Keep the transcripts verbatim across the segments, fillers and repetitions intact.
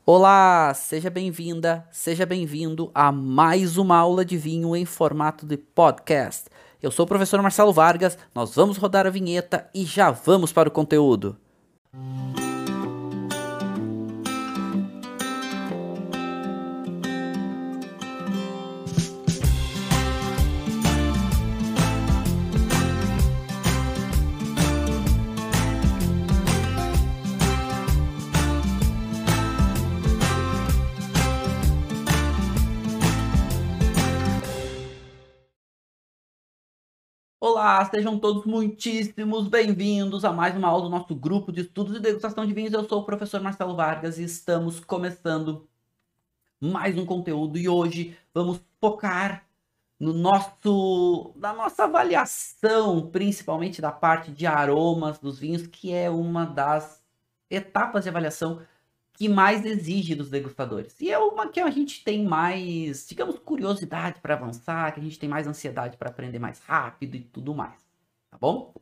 Olá, seja bem-vinda, seja bem-vindo a mais uma aula de vinho em formato de podcast. Eu sou o professor Marcelo Vargas, nós vamos rodar a vinheta e já vamos para o conteúdo. Olá, sejam todos muitíssimos bem-vindos a mais uma aula do nosso grupo de estudos e degustação de vinhos. Eu sou o professor Marcelo Vargas e estamos começando mais um conteúdo e hoje vamos focar no nosso, na nossa avaliação, principalmente da parte de aromas dos vinhos, que é uma das etapas de avaliação que mais exige dos degustadores. E é uma que a gente tem mais, digamos, curiosidade para avançar, que a gente tem mais ansiedade para aprender mais rápido e tudo mais, tá bom?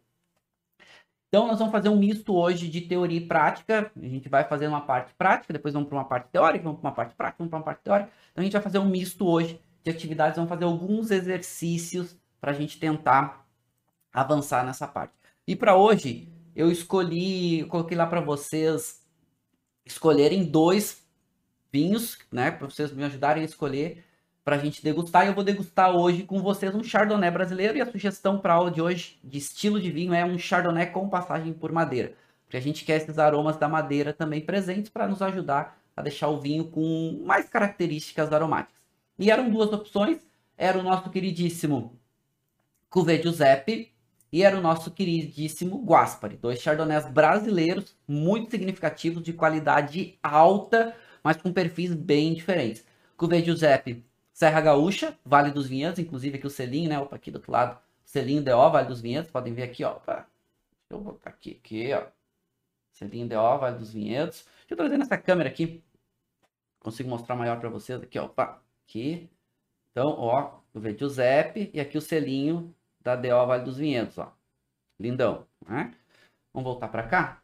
Então nós vamos fazer um misto hoje de teoria e prática. A gente vai fazer uma parte prática, depois vamos para uma parte teórica, vamos para uma parte prática, vamos para uma parte teórica. Então a gente vai fazer um misto hoje de atividades, vamos fazer alguns exercícios para a gente tentar avançar nessa parte. E para hoje eu escolhi, eu coloquei lá para vocês escolherem dois vinhos, né, para vocês me ajudarem a escolher para a gente degustar. E eu vou degustar hoje com vocês um Chardonnay brasileiro e a sugestão para a aula de hoje de estilo de vinho é um Chardonnay com passagem por madeira, porque a gente quer esses aromas da madeira também presentes para nos ajudar a deixar o vinho com mais características aromáticas. E eram duas opções, era o nosso queridíssimo Cuvée Giuseppe e era o nosso queridíssimo Guaspari, dois Chardonnays brasileiros muito significativos, de qualidade alta, mas com perfis bem diferentes. Cuvée Giuseppe, Serra Gaúcha, Vale dos Vinhedos, inclusive aqui o selinho, né? Opa, aqui do outro lado, selinho D O, Vale dos Vinhedos, podem ver aqui, ó. Opa. Deixa eu botar aqui, aqui, ó. Selinho D O, Vale dos Vinhedos. Deixa eu trazer nessa câmera aqui. Consigo mostrar maior para vocês aqui, ó. Opa, aqui. Então, ó, Cuvée Giuseppe e aqui o selinho da D O Vale dos Vinhedos, ó. Lindão, né? Vamos voltar para cá.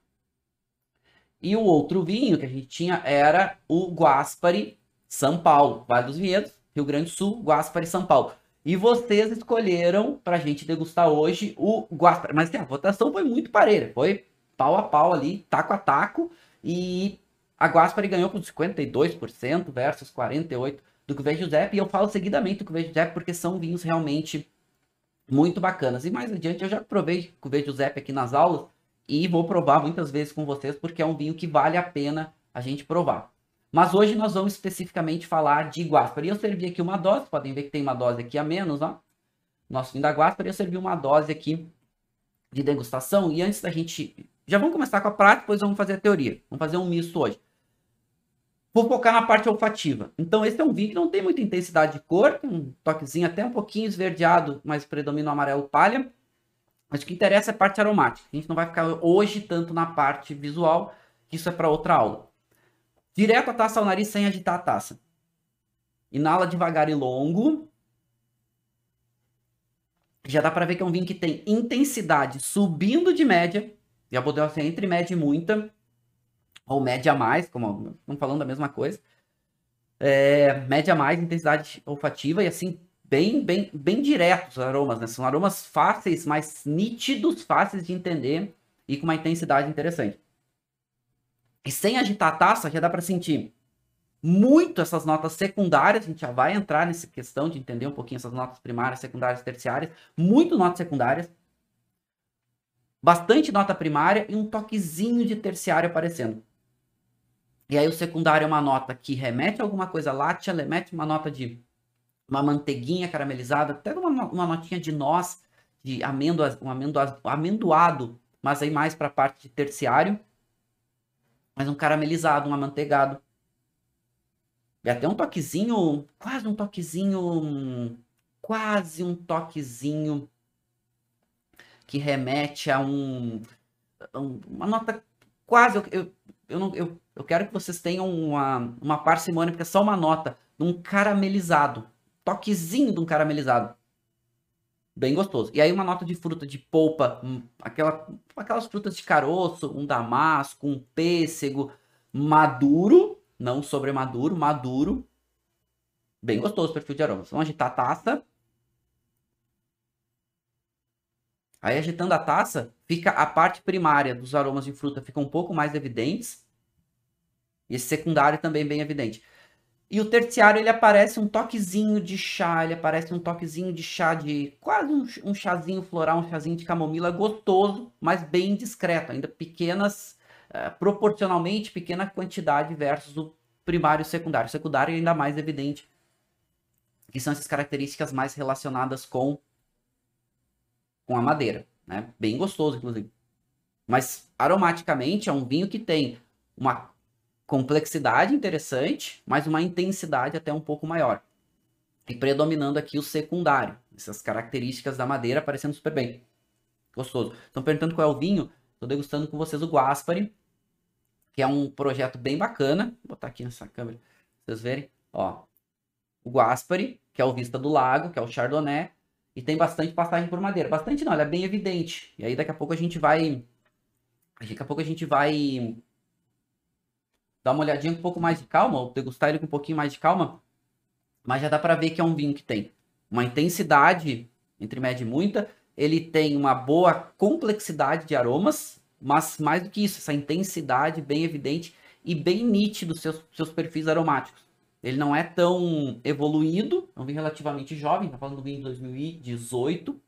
E o outro vinho que a gente tinha era o Guaspari São Paulo, Vale dos Vinhedos, Rio Grande do Sul, Guaspari São Paulo. E vocês escolheram para a gente degustar hoje o Guaspari. Mas assim, a votação foi muito parelha, foi pau a pau ali, taco a taco. E a Guaspari ganhou com cinquenta e dois por cento versus quarenta e oito por cento do Cuvée Giuseppe. E eu falo seguidamente do Cuvée Giuseppe porque são vinhos realmente muito bacanas. E mais adiante eu já provei Cuvée Giuseppe aqui nas aulas e vou provar muitas vezes com vocês porque é um vinho que vale a pena a gente provar. Mas hoje nós vamos especificamente falar de Guaspari. Eu servi aqui uma dose, podem ver que tem uma dose aqui a menos, ó. Nosso vinho da Guaspari, eu servi uma dose aqui de degustação. E antes da gente... Já vamos começar com a prática, depois vamos fazer a teoria. Vamos fazer um misto hoje. Vou focar na parte olfativa. Então esse é um vinho que não tem muita intensidade de cor, tem um toquezinho até um pouquinho esverdeado, mas predomina o amarelo palha. Mas o que interessa é a parte aromática. A gente não vai ficar hoje tanto na parte visual, que isso é para outra aula. Direto a taça ao nariz sem agitar a taça. Inala devagar e longo. Já dá para ver que é um vinho que tem intensidade subindo de média. Já podemos ser entre média e muita. Ou média a mais, como estamos falando da mesma coisa. É, média a mais, intensidade olfativa e assim, bem, bem, bem diretos os aromas, né? São aromas fáceis, mais nítidos, fáceis de entender e com uma intensidade interessante. E sem agitar a taça, já dá para sentir muito essas notas secundárias. A gente já vai entrar nessa questão de entender um pouquinho essas notas primárias, secundárias, terciárias. Muito notas secundárias. Bastante nota primária e um toquezinho de terciário aparecendo. E aí o secundário é uma nota que remete a alguma coisa láctea, remete uma nota de uma manteiguinha caramelizada, até uma, uma notinha de noz, de amêndoas, um amendoado, amendoado, mas aí mais para a parte de terciário. Mas um caramelizado, um amanteigado. E até um toquezinho, quase um toquezinho, quase um toquezinho que remete a um, um uma nota quase, eu, eu, eu, não, eu, eu quero que vocês tenham uma, uma parcimônia, porque é só uma nota de um caramelizado, toquezinho de um caramelizado. Bem gostoso. E aí uma nota de fruta de polpa, aquela, aquelas frutas de caroço, um damasco, um pêssego maduro, não sobremaduro, maduro. Bem gostoso o perfil de aromas. Vamos agitar a taça. Aí, agitando a taça, fica a parte primária dos aromas de fruta fica um pouco mais evidentes. E esse secundário também bem evidente. E o terciário, ele aparece um toquezinho de chá, ele aparece um toquezinho de chá de quase um, um chazinho floral, um chazinho de camomila gostoso, mas bem discreto, ainda pequenas, uh, proporcionalmente pequena quantidade versus o primário e o secundário. O secundário é ainda mais evidente, que são essas características mais relacionadas com, com a madeira, né? Bem gostoso, inclusive. Mas aromaticamente é um vinho que tem uma complexidade interessante, mas uma intensidade até um pouco maior. E predominando aqui o secundário. Essas características da madeira aparecendo super bem. Gostoso. Estão perguntando qual é o vinho. Estou degustando com vocês o Guaspari, que é um projeto bem bacana. Vou botar aqui nessa câmera pra vocês verem. Ó, o Guaspari, que é o Vista do Lago, que é o Chardonnay. E tem bastante passagem por madeira. Bastante não, ela é bem evidente. E aí daqui a pouco a gente vai... Daqui a pouco a gente vai... dar uma olhadinha com um pouco mais de calma, ou degustar ele com um pouquinho mais de calma, mas já dá para ver que é um vinho que tem uma intensidade entre média e muita, ele tem uma boa complexidade de aromas, mas mais do que isso, essa intensidade bem evidente e bem nítido seus seus perfis aromáticos. Ele não é tão evoluído, é um vinho relativamente jovem, tá falando do vinho de dois mil e dezoito,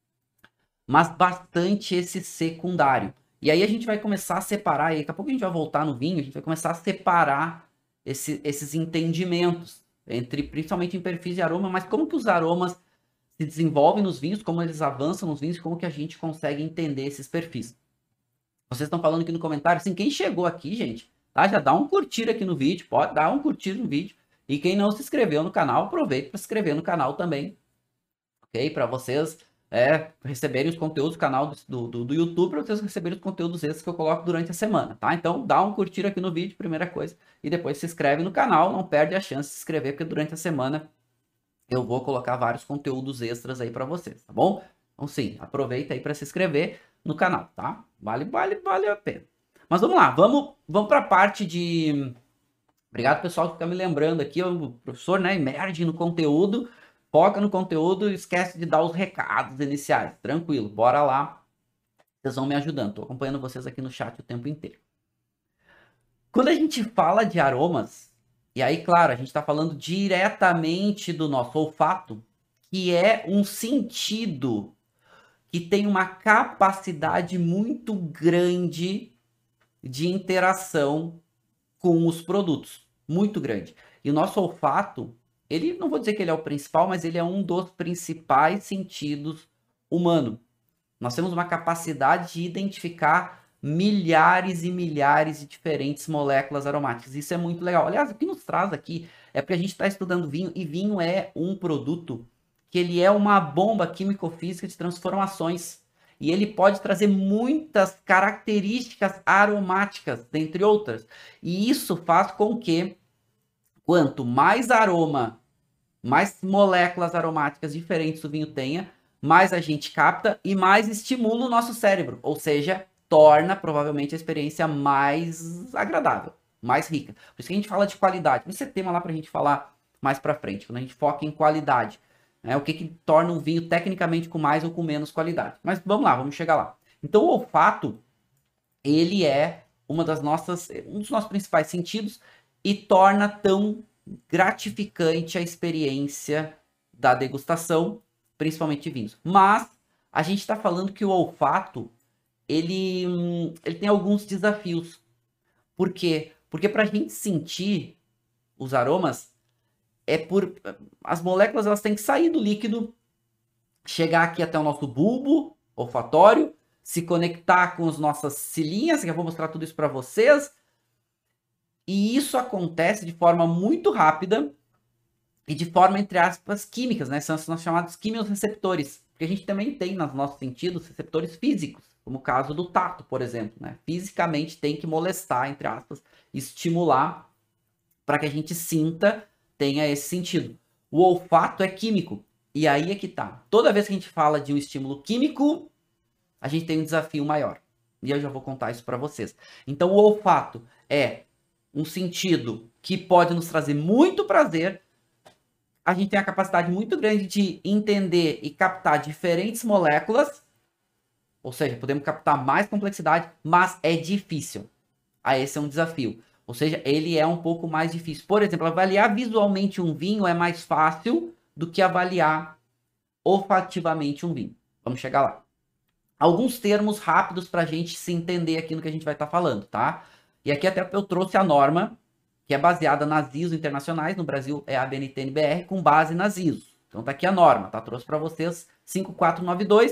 mas bastante esse secundário. E aí a gente vai começar a separar, e daqui a pouco a gente vai voltar no vinho, a gente vai começar a separar esse, esses entendimentos, entre principalmente em perfis de aroma, mas como que os aromas se desenvolvem nos vinhos, como eles avançam nos vinhos, como que a gente consegue entender esses perfis. Vocês estão falando aqui no comentário, assim, quem chegou aqui, gente, tá? Já dá um curtir aqui no vídeo, pode dar um curtir no vídeo, e quem não se inscreveu no canal, aproveita para se inscrever no canal também, ok? Para vocês... É, receberem os conteúdos do canal do, do, do YouTube, para vocês receberem os conteúdos extras que eu coloco durante a semana, tá? Então, dá um curtir aqui no vídeo, primeira coisa, e depois se inscreve no canal, não perde a chance de se inscrever, porque durante a semana eu vou colocar vários conteúdos extras aí para vocês, tá bom? Então, sim, aproveita aí para se inscrever no canal, tá? Vale, vale, vale a pena. Mas vamos lá, vamos, vamos para a parte de... Obrigado, pessoal, que fica me lembrando aqui, o professor, né, emerge no conteúdo, foca no conteúdo e esquece de dar os recados iniciais. Tranquilo, bora lá. Vocês vão me ajudando. Estou acompanhando vocês aqui no chat o tempo inteiro. Quando a gente fala de aromas, e aí, claro, a gente está falando diretamente do nosso olfato, que é um sentido que tem uma capacidade muito grande de interação com os produtos. Muito grande. E o nosso olfato... Ele, não vou dizer que ele é o principal, mas ele é um dos principais sentidos humanos. Nós temos uma capacidade de identificar milhares e milhares de diferentes moléculas aromáticas. Isso é muito legal. Aliás, o que nos traz aqui é porque a gente está estudando vinho, e vinho é um produto que ele é uma bomba químico-física de transformações. E ele pode trazer muitas características aromáticas, dentre outras. E isso faz com que quanto mais aroma, mais moléculas aromáticas diferentes o vinho tenha, mais a gente capta e mais estimula o nosso cérebro. Ou seja, torna provavelmente a experiência mais agradável, mais rica. Por isso que a gente fala de qualidade. Esse é tema lá para a gente falar mais para frente, quando a gente foca em qualidade. Né? O que, que torna um vinho tecnicamente com mais ou com menos qualidade. Mas vamos lá, vamos chegar lá. Então o olfato, ele é uma das nossas, um dos nossos principais sentidos, e torna tão gratificante a experiência da degustação, principalmente de vinhos. Mas a gente está falando que o olfato, ele, ele tem alguns desafios. Por quê? Porque para a gente sentir os aromas, é por as moléculas elas têm que sair do líquido, chegar aqui até o nosso bulbo olfatório, se conectar com as nossas cilinhas, que eu vou mostrar tudo isso para vocês. E isso acontece de forma muito rápida e de forma, entre aspas, químicas, né? São, são chamados quimiorreceptores. Porque a gente também tem nos nossos sentidos receptores físicos, como o caso do tato, por exemplo, né? Fisicamente tem que molestar, entre aspas, estimular para que a gente sinta, tenha esse sentido. O olfato é químico. E aí é que tá. Toda vez que a gente fala de um estímulo químico, a gente tem um desafio maior. E eu já vou contar isso para vocês. Então o olfato é um sentido que pode nos trazer muito prazer, a gente tem a capacidade muito grande de entender e captar diferentes moléculas, ou seja, podemos captar mais complexidade, mas é difícil. Ah, esse é um desafio. Ou seja, ele é um pouco mais difícil. Por exemplo, avaliar visualmente um vinho é mais fácil do que avaliar olfativamente um vinho. Vamos chegar lá. Alguns termos rápidos para a gente se entender aqui no que a gente vai estar tá falando, tá? E aqui até eu trouxe a norma, que é baseada nas I S O internacionais, no Brasil é a B N T N B R, com base nas I S O. Então tá aqui a norma, tá? Trouxe para vocês cinco quatro nove dois,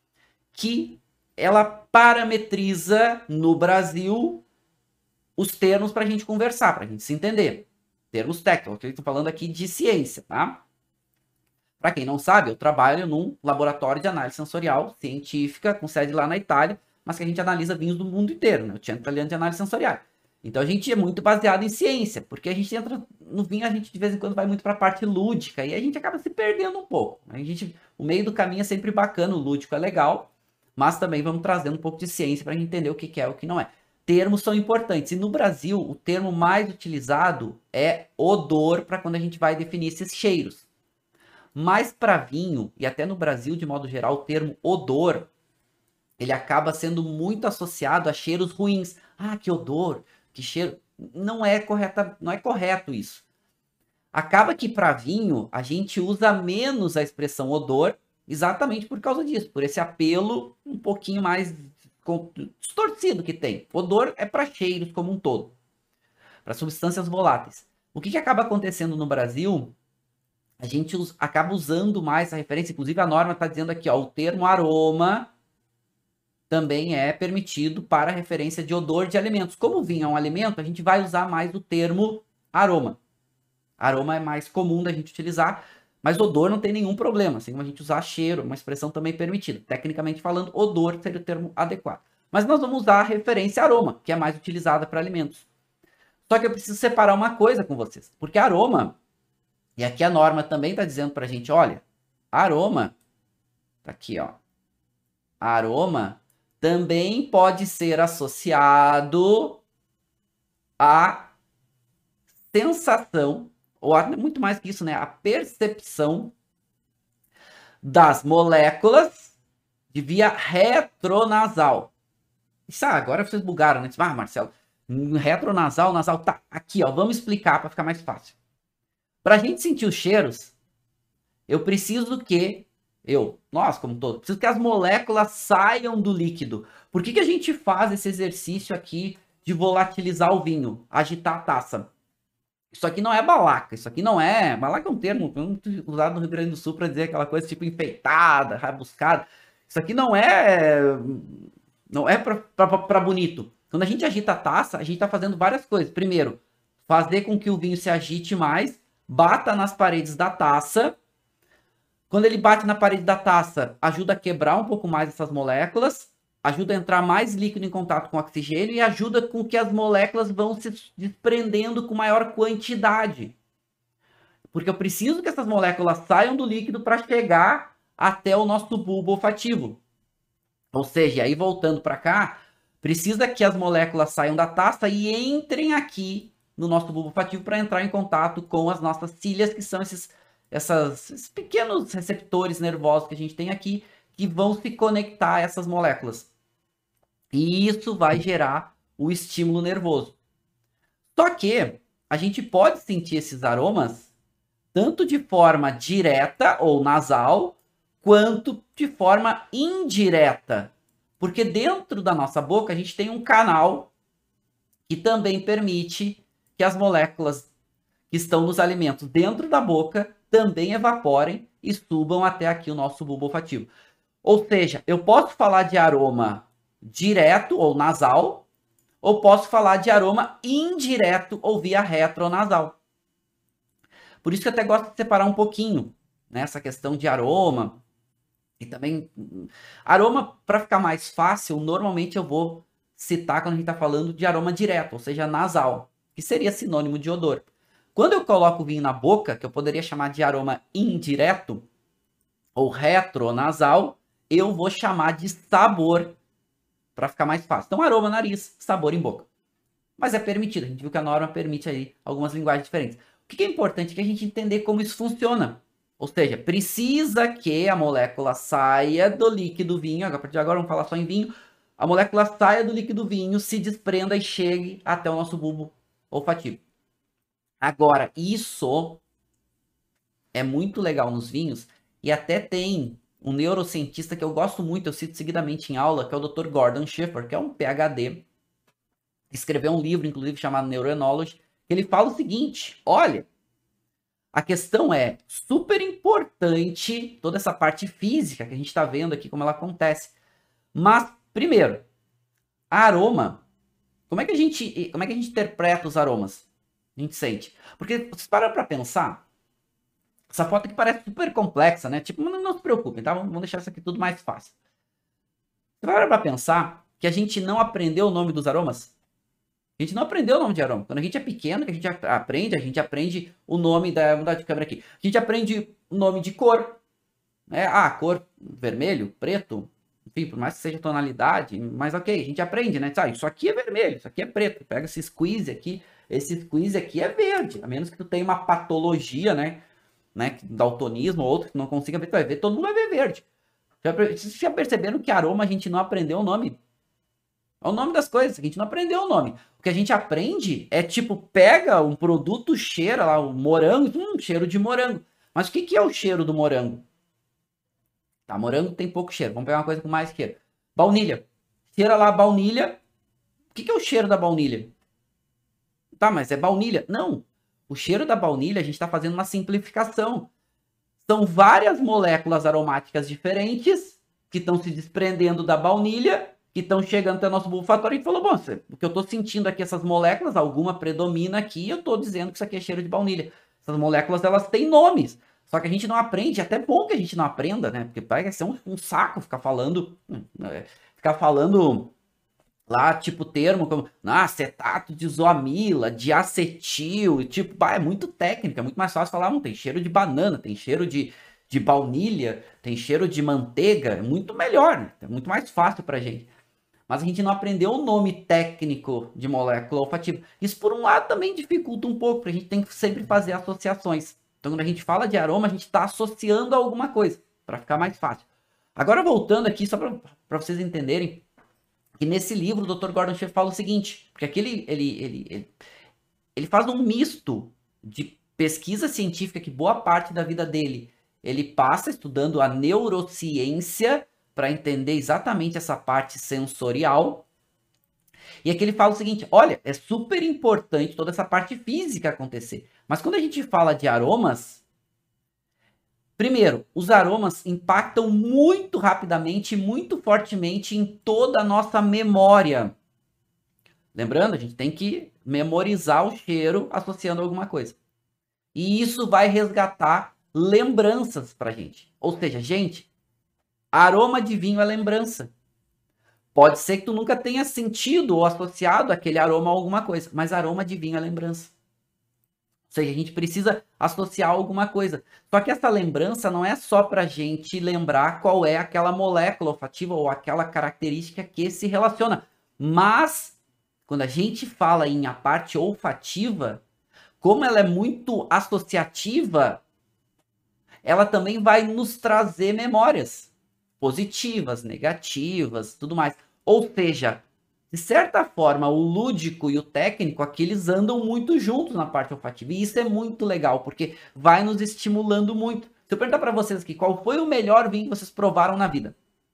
que ela parametriza no Brasil os termos para a gente conversar, para a gente se entender. Termos técnicos, eu estou falando aqui de ciência, tá? Para quem não sabe, eu trabalho num laboratório de análise sensorial científica, com sede lá na Itália, mas que a gente analisa vinhos do mundo inteiro, né? O Centro Italiano de Análise Sensorial. Então a gente é muito baseado em ciência, porque a gente entra no vinho, a gente de vez em quando vai muito para a parte lúdica e a gente acaba se perdendo um pouco. A gente, o meio do caminho é sempre bacana, o lúdico é legal, mas também vamos trazendo um pouco de ciência para a gente entender o que é e o que não é. Termos são importantes. E no Brasil, o termo mais utilizado é odor, para quando a gente vai definir esses cheiros. Mas para vinho, e até no Brasil de modo geral, o termo odor, ele acaba sendo muito associado a cheiros ruins. Ah, que odor, que cheiro. Não é correta, não é correto isso. Acaba que para vinho, a gente usa menos a expressão odor, exatamente por causa disso, por esse apelo um pouquinho mais distorcido que tem. Odor é para cheiros como um todo, para substâncias voláteis. O que, que acaba acontecendo no Brasil? A gente us, acaba usando mais a referência, inclusive a norma está dizendo aqui, ó, o termo aroma também é permitido para referência de odor de alimentos. Como o vinho é um alimento, a gente vai usar mais o termo aroma. Aroma é mais comum da gente utilizar, mas odor não tem nenhum problema, assim como a gente usar cheiro, uma expressão também permitida. Tecnicamente falando, odor seria o termo adequado. Mas nós vamos usar a referência aroma, que é mais utilizada para alimentos. Só que eu preciso separar uma coisa com vocês, porque aroma, e aqui a norma também está dizendo para a gente, olha, aroma, tá aqui, ó, aroma também pode ser associado à sensação, ou a, muito mais que isso, né, a percepção das moléculas de via retronasal. Isso, ah, agora vocês bugaram, né? Ah, Marcelo, retronasal, nasal, tá aqui, ó, vamos explicar para ficar mais fácil. Para a gente sentir os cheiros, eu preciso que, eu, nós como todo, preciso que as moléculas saiam do líquido. Por que que a gente faz esse exercício aqui de volatilizar o vinho, agitar a taça? Isso aqui não é balaca, isso aqui não é... Balaca é um termo muito usado no Rio Grande do Sul para dizer aquela coisa tipo enfeitada, rabuscada. Isso aqui não é... Não é para bonito. Quando a gente agita a taça, a gente está fazendo várias coisas. Primeiro, fazer com que o vinho se agite mais, bata nas paredes da taça. Quando ele bate na parede da taça, ajuda a quebrar um pouco mais essas moléculas, ajuda a entrar mais líquido em contato com o oxigênio e ajuda com que as moléculas vão se desprendendo com maior quantidade. Porque eu preciso que essas moléculas saiam do líquido para chegar até o nosso bulbo olfativo. Ou seja, aí voltando para cá, precisa que as moléculas saiam da taça e entrem aqui no nosso bulbo olfativo para entrar em contato com as nossas cílias, que são esses, essas, esses pequenos receptores nervosos que a gente tem aqui, que vão se conectar a essas moléculas. E isso vai gerar o estímulo nervoso. Só que a gente pode sentir esses aromas tanto de forma direta ou nasal, quanto de forma indireta. Porque dentro da nossa boca a gente tem um canal que também permite que as moléculas que estão nos alimentos dentro da boca também evaporem e subam até aqui o nosso bulbo olfativo. Ou seja, eu posso falar de aroma direto ou nasal, ou posso falar de aroma indireto ou via retronasal. Por isso que eu até gosto de separar um pouquinho, né, essa questão de aroma. E também, aroma, para ficar mais fácil, normalmente eu vou citar quando a gente está falando de aroma direto, ou seja, nasal, que seria sinônimo de odor. Quando eu coloco o vinho na boca, que eu poderia chamar de aroma indireto, ou retronasal, eu vou chamar de sabor, para ficar mais fácil. Então, aroma, nariz, sabor em boca. mas é permitido. A gente viu que a norma permite aí algumas linguagens diferentes. O que é importante é que a gente entender como isso funciona. Ou seja, precisa que a molécula saia do líquido vinho, a partir de agora vamos falar só em vinho, a molécula saia do líquido vinho, se desprenda e chegue até o nosso bulbo olfativo. Agora, isso é muito legal nos vinhos, e até tem um neurocientista que eu gosto muito, eu cito seguidamente em aula, que é o doutor Gordon Schiffer, que é um P H D, escreveu um livro, inclusive, chamado Neuroenology, que ele fala o seguinte, olha, a questão é super importante, toda essa parte física que a gente está vendo aqui, como ela acontece, mas, primeiro, aroma, como é que a gente, como é que a gente interpreta os aromas? A gente sente. Porque, vocês param para pensar, essa foto aqui parece super complexa, né? Tipo, não, não se preocupem, tá? Vamos deixar isso aqui tudo mais fácil. Você vai para pensar que a gente não aprendeu o nome dos aromas? A gente não aprendeu o nome de aroma. Quando a gente é pequeno, que a gente aprende, a gente aprende o nome da... Vou mudar de câmera aqui. A gente aprende o nome de cor. Né? Ah, cor vermelho, preto, enfim, por mais que seja tonalidade, mas ok, a gente aprende, né? Ah, isso aqui é vermelho, isso aqui é preto. Pega esse squeeze aqui, esse squeeze aqui é verde. A menos que tu tenha uma patologia, né? Né, daltonismo ou outro que não consiga ver, tu vai ver, todo mundo vai ver verde. Já, vocês já perceberam que aroma a gente não aprendeu o nome? É o nome das coisas, a gente não aprendeu o nome. O que a gente aprende é tipo, pega um produto, cheira lá, o morango, hum, cheiro de morango. Mas o que, que é o cheiro do morango? Tá, morango tem pouco cheiro, vamos pegar uma coisa com mais cheiro. Baunilha. Cheira lá a baunilha. O que, que é o cheiro da baunilha? Tá, mas é baunilha? Não. O cheiro da baunilha, a gente está fazendo uma simplificação. São várias moléculas aromáticas diferentes que estão se desprendendo da baunilha, que estão chegando até o nosso bulbo olfatório e falou, bom, o que eu estou sentindo aqui, essas moléculas, alguma predomina aqui, eu estou dizendo que isso aqui é cheiro de baunilha. Essas moléculas, elas têm nomes. Só que a gente não aprende, é até bom que a gente não aprenda, né? Porque vai ser um, um saco ficar falando, é, ficar falando... Lá, tipo, termo como ah, acetato de isoamila, de acetil, tipo, bah, é muito técnico, é muito mais fácil falar, não, tem cheiro de banana, tem cheiro de, de baunilha, tem cheiro de manteiga, é muito melhor, né? É muito mais fácil pra gente. Mas a gente não aprendeu o nome técnico de molécula olfativa. Isso, por um lado, também dificulta um pouco, porque a gente tem que sempre fazer associações. Então, quando a gente fala de aroma, a gente está associando a alguma coisa, para ficar mais fácil. Agora, voltando aqui, só para vocês entenderem, que nesse livro o doutor Gordon Schiffer fala o seguinte, porque aqui ele, ele, ele, ele, ele faz um misto de pesquisa científica que boa parte da vida dele ele passa estudando a neurociência para entender exatamente essa parte sensorial. E aqui ele fala o seguinte, olha, é super importante toda essa parte física acontecer, mas quando a gente fala de aromas, primeiro, os aromas impactam muito rapidamente e muito fortemente em toda a nossa memória. Lembrando, a gente tem que memorizar o cheiro associando a alguma coisa. E isso vai resgatar lembranças pra gente. Ou seja, gente, aroma de vinho é lembrança. Pode ser que tu nunca tenha sentido ou associado aquele aroma a alguma coisa, mas aroma de vinho é lembrança. Ou seja, a gente precisa associar alguma coisa. Só que essa lembrança não é só para a gente lembrar qual é aquela molécula olfativa ou aquela característica que se relaciona. Mas, quando a gente fala em a parte olfativa, como ela é muito associativa, ela também vai nos trazer memórias positivas, negativas, tudo mais. Ou seja, de certa forma, o lúdico e o técnico, aqui eles andam muito juntos na parte olfativa. E isso é muito legal, porque vai nos estimulando muito. Se eu perguntar para vocês aqui, qual foi o melhor vinho que vocês provaram na vida?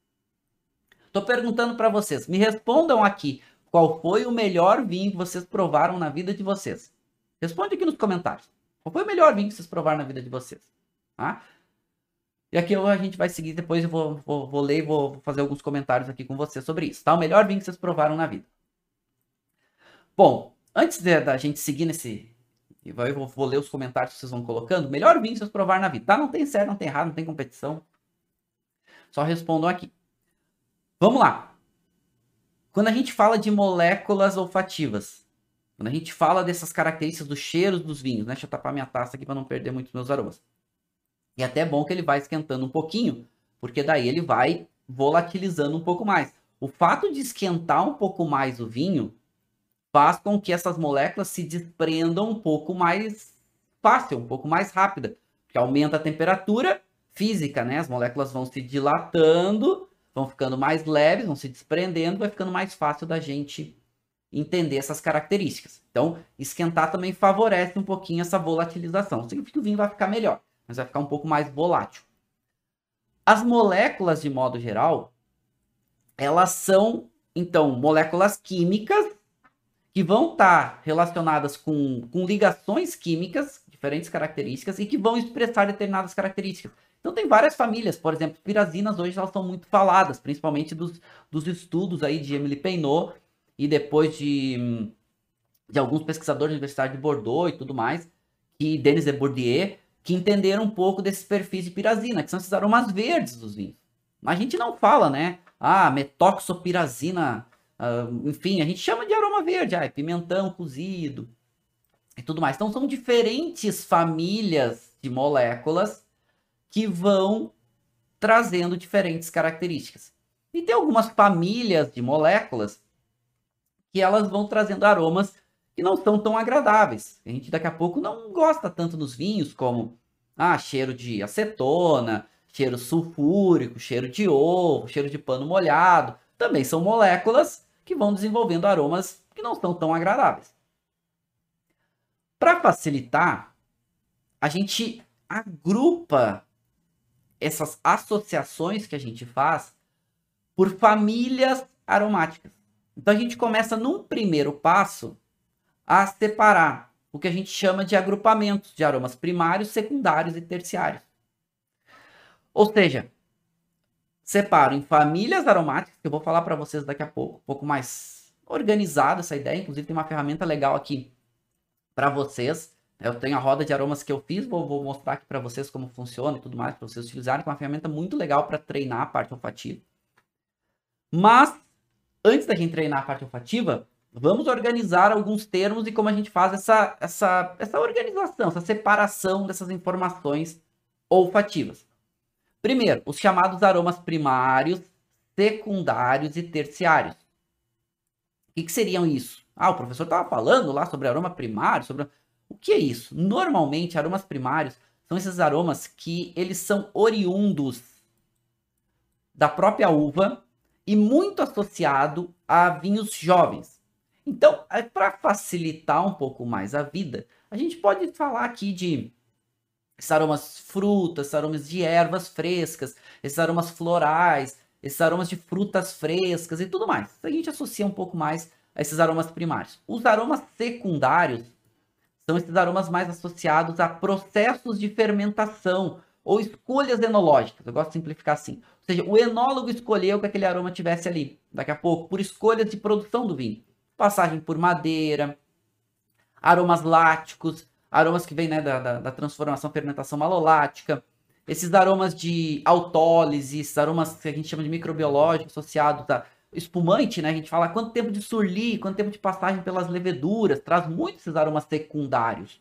Tô perguntando para vocês, me respondam aqui, qual foi o melhor vinho que vocês provaram na vida de vocês? Responde aqui nos comentários. Qual foi o melhor vinho que vocês provaram na vida de vocês? Tá? E aqui a gente vai seguir, depois eu vou, vou, vou ler e vou fazer alguns comentários aqui com vocês sobre isso, tá? O melhor vinho que vocês provaram na vida. Bom, antes de, da gente seguir nesse... Eu vou, vou ler os comentários que vocês vão colocando. Melhor vinho que vocês provaram na vida, tá? Não tem certo, não tem errado, não tem competição. Só respondam aqui. Vamos lá. Quando a gente fala de moléculas olfativas, quando a gente fala dessas características dos cheiros dos vinhos, né? Deixa eu tapar minha taça aqui para não perder muito meus aromas. E até é bom que ele vai esquentando um pouquinho, porque daí ele vai volatilizando um pouco mais. O fato de esquentar um pouco mais o vinho faz com que essas moléculas se desprendam um pouco mais fácil, um pouco mais rápida, porque aumenta a temperatura física, né? As moléculas vão se dilatando, vão ficando mais leves, vão se desprendendo, vai ficando mais fácil da gente entender essas características. Então, esquentar também favorece um pouquinho essa volatilização. Não significa que o vinho vai ficar melhor, mas vai ficar um pouco mais volátil. As moléculas, de modo geral, elas são, então, moléculas químicas que vão estar relacionadas com, com ligações químicas, diferentes características, e que vão expressar determinadas características. Então, tem várias famílias, por exemplo, pirazinas hoje elas são muito faladas, principalmente dos, dos estudos aí de Emily Peinot e depois de, de alguns pesquisadores da Universidade de Bordeaux e tudo mais, e Denis de Bourdieu, que entenderam um pouco desses perfis de pirazina, que são esses aromas verdes dos vinhos. A gente não fala, né? Ah, metoxopirazina, uh, enfim, a gente chama de aroma verde, ah, é pimentão cozido e tudo mais. Então, são diferentes famílias de moléculas que vão trazendo diferentes características. E tem algumas famílias de moléculas que elas vão trazendo aromas que não são tão agradáveis. A gente daqui a pouco não gosta tanto nos vinhos, como ah, cheiro de acetona, cheiro sulfúrico, cheiro de ovo, cheiro de pano molhado. Também são moléculas que vão desenvolvendo aromas que não são tão agradáveis. Para facilitar, a gente agrupa essas associações que a gente faz por famílias aromáticas. Então a gente começa num primeiro passo a separar o que a gente chama de agrupamentos de aromas primários, secundários e terciários. Ou seja, separo em famílias aromáticas, que eu vou falar para vocês daqui a pouco, um pouco mais organizado essa ideia, inclusive tem uma ferramenta legal aqui para vocês. Eu tenho a roda de aromas que eu fiz, vou, vou mostrar aqui para vocês como funciona e tudo mais, para vocês utilizarem, que é uma ferramenta muito legal para treinar a parte olfativa. Mas, antes da gente treinar a parte olfativa, vamos organizar alguns termos e como a gente faz essa, essa, essa organização, essa separação dessas informações olfativas. Primeiro, os chamados aromas primários, secundários e terciários. O que, que seriam isso? Ah, o professor estava falando lá sobre aroma primário, sobre... O que é isso? Normalmente, aromas primários são esses aromas que eles são oriundos da própria uva e muito associado a vinhos jovens. Então, para facilitar um pouco mais a vida, a gente pode falar aqui de esses aromas frutas, esses aromas de ervas frescas, esses aromas florais, esses aromas de frutas frescas e tudo mais. A gente associa um pouco mais a esses aromas primários. Os aromas secundários são esses aromas mais associados a processos de fermentação ou escolhas enológicas. Eu gosto de simplificar assim. Ou seja, o enólogo escolheu que aquele aroma tivesse ali, daqui a pouco, por escolhas de produção do vinho. Passagem por madeira, aromas láticos, aromas que vêm, né, da, da, da transformação, fermentação malolática, esses aromas de autólise, esses aromas que a gente chama de microbiológicos associados a espumante, né? A gente fala quanto tempo de surli, quanto tempo de passagem pelas leveduras, traz muito esses aromas secundários.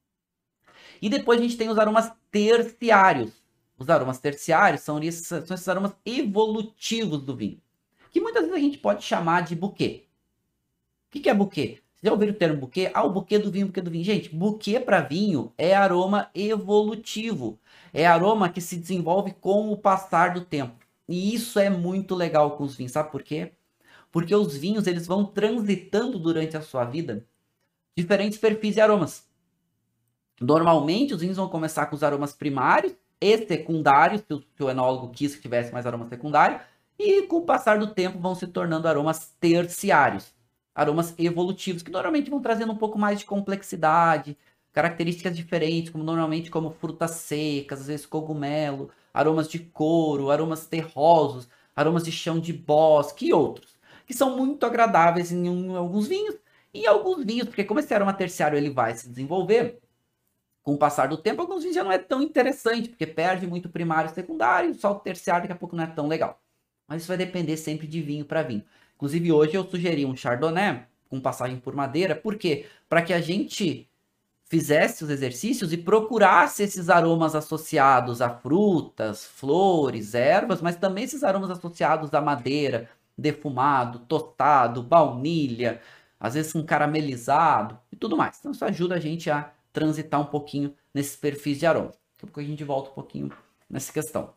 E depois a gente tem os aromas terciários. Os aromas terciários são esses, são esses aromas evolutivos do vinho, que muitas vezes a gente pode chamar de buquê. O que, que é buquê? Vocês já ouviram o termo buquê? Ah, o buquê do vinho, buquê do vinho. Gente, buquê para vinho é aroma evolutivo. É aroma que se desenvolve com o passar do tempo. E isso é muito legal com os vinhos. Sabe por quê? Porque os vinhos eles vão transitando durante a sua vida diferentes perfis de aromas. Normalmente, os vinhos vão começar com os aromas primários e secundários, se o, se o enólogo quis que tivesse mais aroma secundário, e com o passar do tempo vão se tornando aromas terciários. Aromas evolutivos, que normalmente vão trazendo um pouco mais de complexidade, características diferentes, como normalmente como frutas secas, às vezes cogumelo, aromas de couro, aromas terrosos, aromas de chão de bosque e outros, que são muito agradáveis em, em alguns vinhos, e em alguns vinhos, porque como esse aroma terciário ele vai se desenvolver, com o passar do tempo, alguns vinhos já não é tão interessante, porque perde muito primário e secundário, só o terciário daqui a pouco não é tão legal. Mas isso vai depender sempre de vinho para vinho. Inclusive hoje eu sugeri um Chardonnay com passagem por madeira, por quê? Para que a gente fizesse os exercícios e procurasse esses aromas associados a frutas, flores, ervas, mas também esses aromas associados a madeira, defumado, tostado, baunilha, às vezes um caramelizado e tudo mais. Então isso ajuda a gente a transitar um pouquinho nesses perfis de aroma. Daqui a pouco a gente volta um pouquinho nessa questão.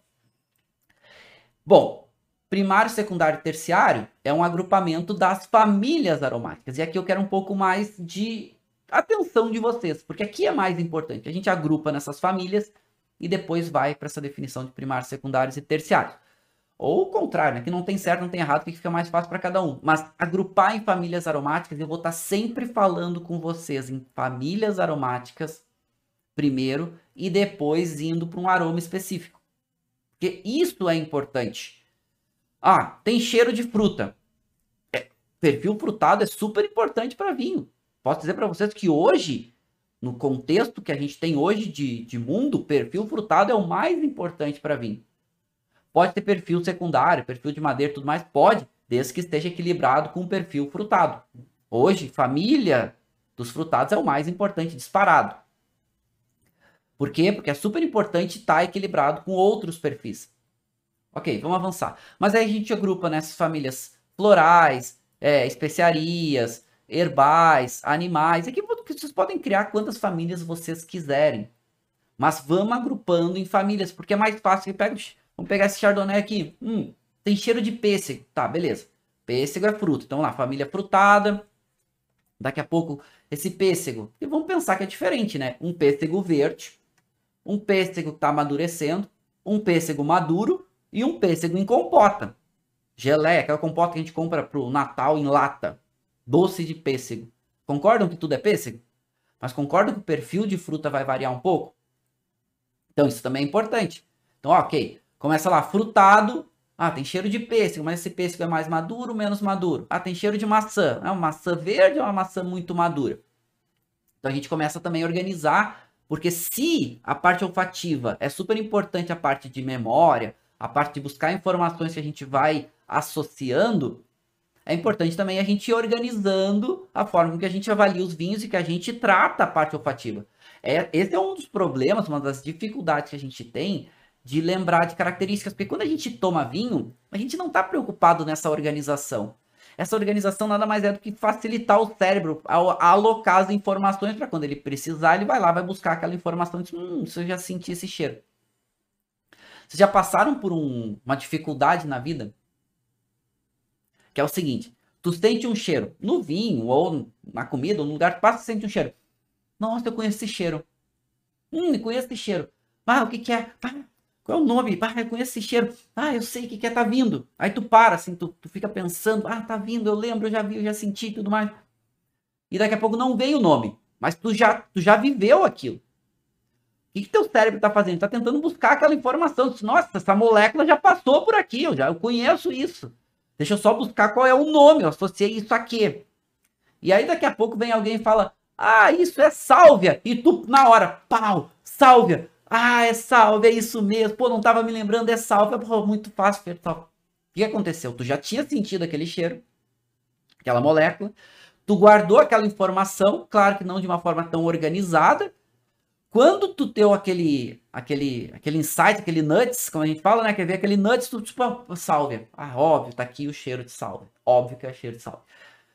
Bom, primário, secundário e terciário é um agrupamento das famílias aromáticas. E aqui eu quero um pouco mais de atenção de vocês, porque aqui é mais importante. A gente agrupa nessas famílias e depois vai para essa definição de primários, secundários e terciários. Ou o contrário, né? Que não tem certo, não tem errado, que fica mais fácil para cada um. Mas agrupar em famílias aromáticas, eu vou estar sempre falando com vocês em famílias aromáticas primeiro e depois indo para um aroma específico. Porque isso é importante. Ah, tem cheiro de fruta. É, perfil frutado é super importante para vinho. Posso dizer para vocês que hoje, no contexto que a gente tem hoje de, de mundo, perfil frutado é o mais importante para vinho. Pode ter perfil secundário, perfil de madeira e tudo mais, pode, desde que esteja equilibrado com o perfil frutado. Hoje, família dos frutados é o mais importante, disparado. Por quê? Porque é super importante estar equilibrado com outros perfis. Ok, vamos avançar. Mas aí a gente agrupa nessas famílias florais, é, especiarias, herbais, animais. Aqui vocês podem criar quantas famílias vocês quiserem. Mas vamos agrupando em famílias, porque é mais fácil. Pega, vamos pegar esse chardonnay aqui. Hum, tem cheiro de pêssego. Tá, beleza. Pêssego é fruta. Então lá, família frutada. Daqui a pouco, esse pêssego. E vamos pensar que é diferente, né? Um pêssego verde. Um pêssego que está amadurecendo. Um pêssego maduro. E um pêssego em compota. Geleia, aquela compota que a gente compra para o Natal em lata. Doce de pêssego. Concordam que tudo é pêssego? Mas concordam que o perfil de fruta vai variar um pouco? Então isso também é importante. Então, ok. Começa lá, frutado. Ah, tem cheiro de pêssego, mas esse pêssego é mais maduro ou menos maduro? Ah, tem cheiro de maçã. É uma maçã verde ou uma maçã muito madura? Então a gente começa também a organizar, porque se a parte olfativa é super importante, a parte de memória, a parte de buscar informações que a gente vai associando, é importante também a gente ir organizando a forma que a gente avalia os vinhos e que a gente trata a parte olfativa. É, esse é um dos problemas, uma das dificuldades que a gente tem de lembrar de características, porque quando a gente toma vinho, a gente não está preocupado nessa organização. Essa organização nada mais é do que facilitar o cérebro a, a alocar as informações para quando ele precisar, ele vai lá, vai buscar aquela informação e diz, hum, se eu já senti esse cheiro. Vocês já passaram por um, uma dificuldade na vida? Que é o seguinte, tu sente um cheiro no vinho, ou na comida, ou no lugar que passa, tu sente um cheiro. Nossa, eu conheço esse cheiro. Hum, eu conheço esse cheiro. Ah, o que que é? Ah, qual é o nome? Ah, eu conheço esse cheiro. Ah, eu sei o que que é, tá vindo. Aí tu para, assim, tu, tu fica pensando, ah, tá vindo, eu lembro, eu já vi, eu já senti e tudo mais. E daqui a pouco não vem o nome, mas tu já, tu já viveu aquilo. O que que teu cérebro tá fazendo? Tá tentando buscar aquela informação. Nossa, essa molécula já passou por aqui, eu já eu conheço isso. Deixa eu só buscar qual é o nome, eu associei isso aqui. E aí daqui a pouco vem alguém e fala, ah, isso é sálvia. E tu, na hora, pau, sálvia. Ah, é sálvia, é isso mesmo. Pô, não tava me lembrando, é sálvia. Pô, muito fácil, Fertal. O que aconteceu? Tu já tinha sentido aquele cheiro, aquela molécula. Tu guardou aquela informação, claro que não de uma forma tão organizada. Quando tu teu aquele, aquele, aquele insight, aquele nuts, como a gente fala, né? Quer ver aquele nuts, tu tipo, sálvia. Ah, óbvio, tá aqui o cheiro de sálvia. Óbvio que é cheiro de sálvia.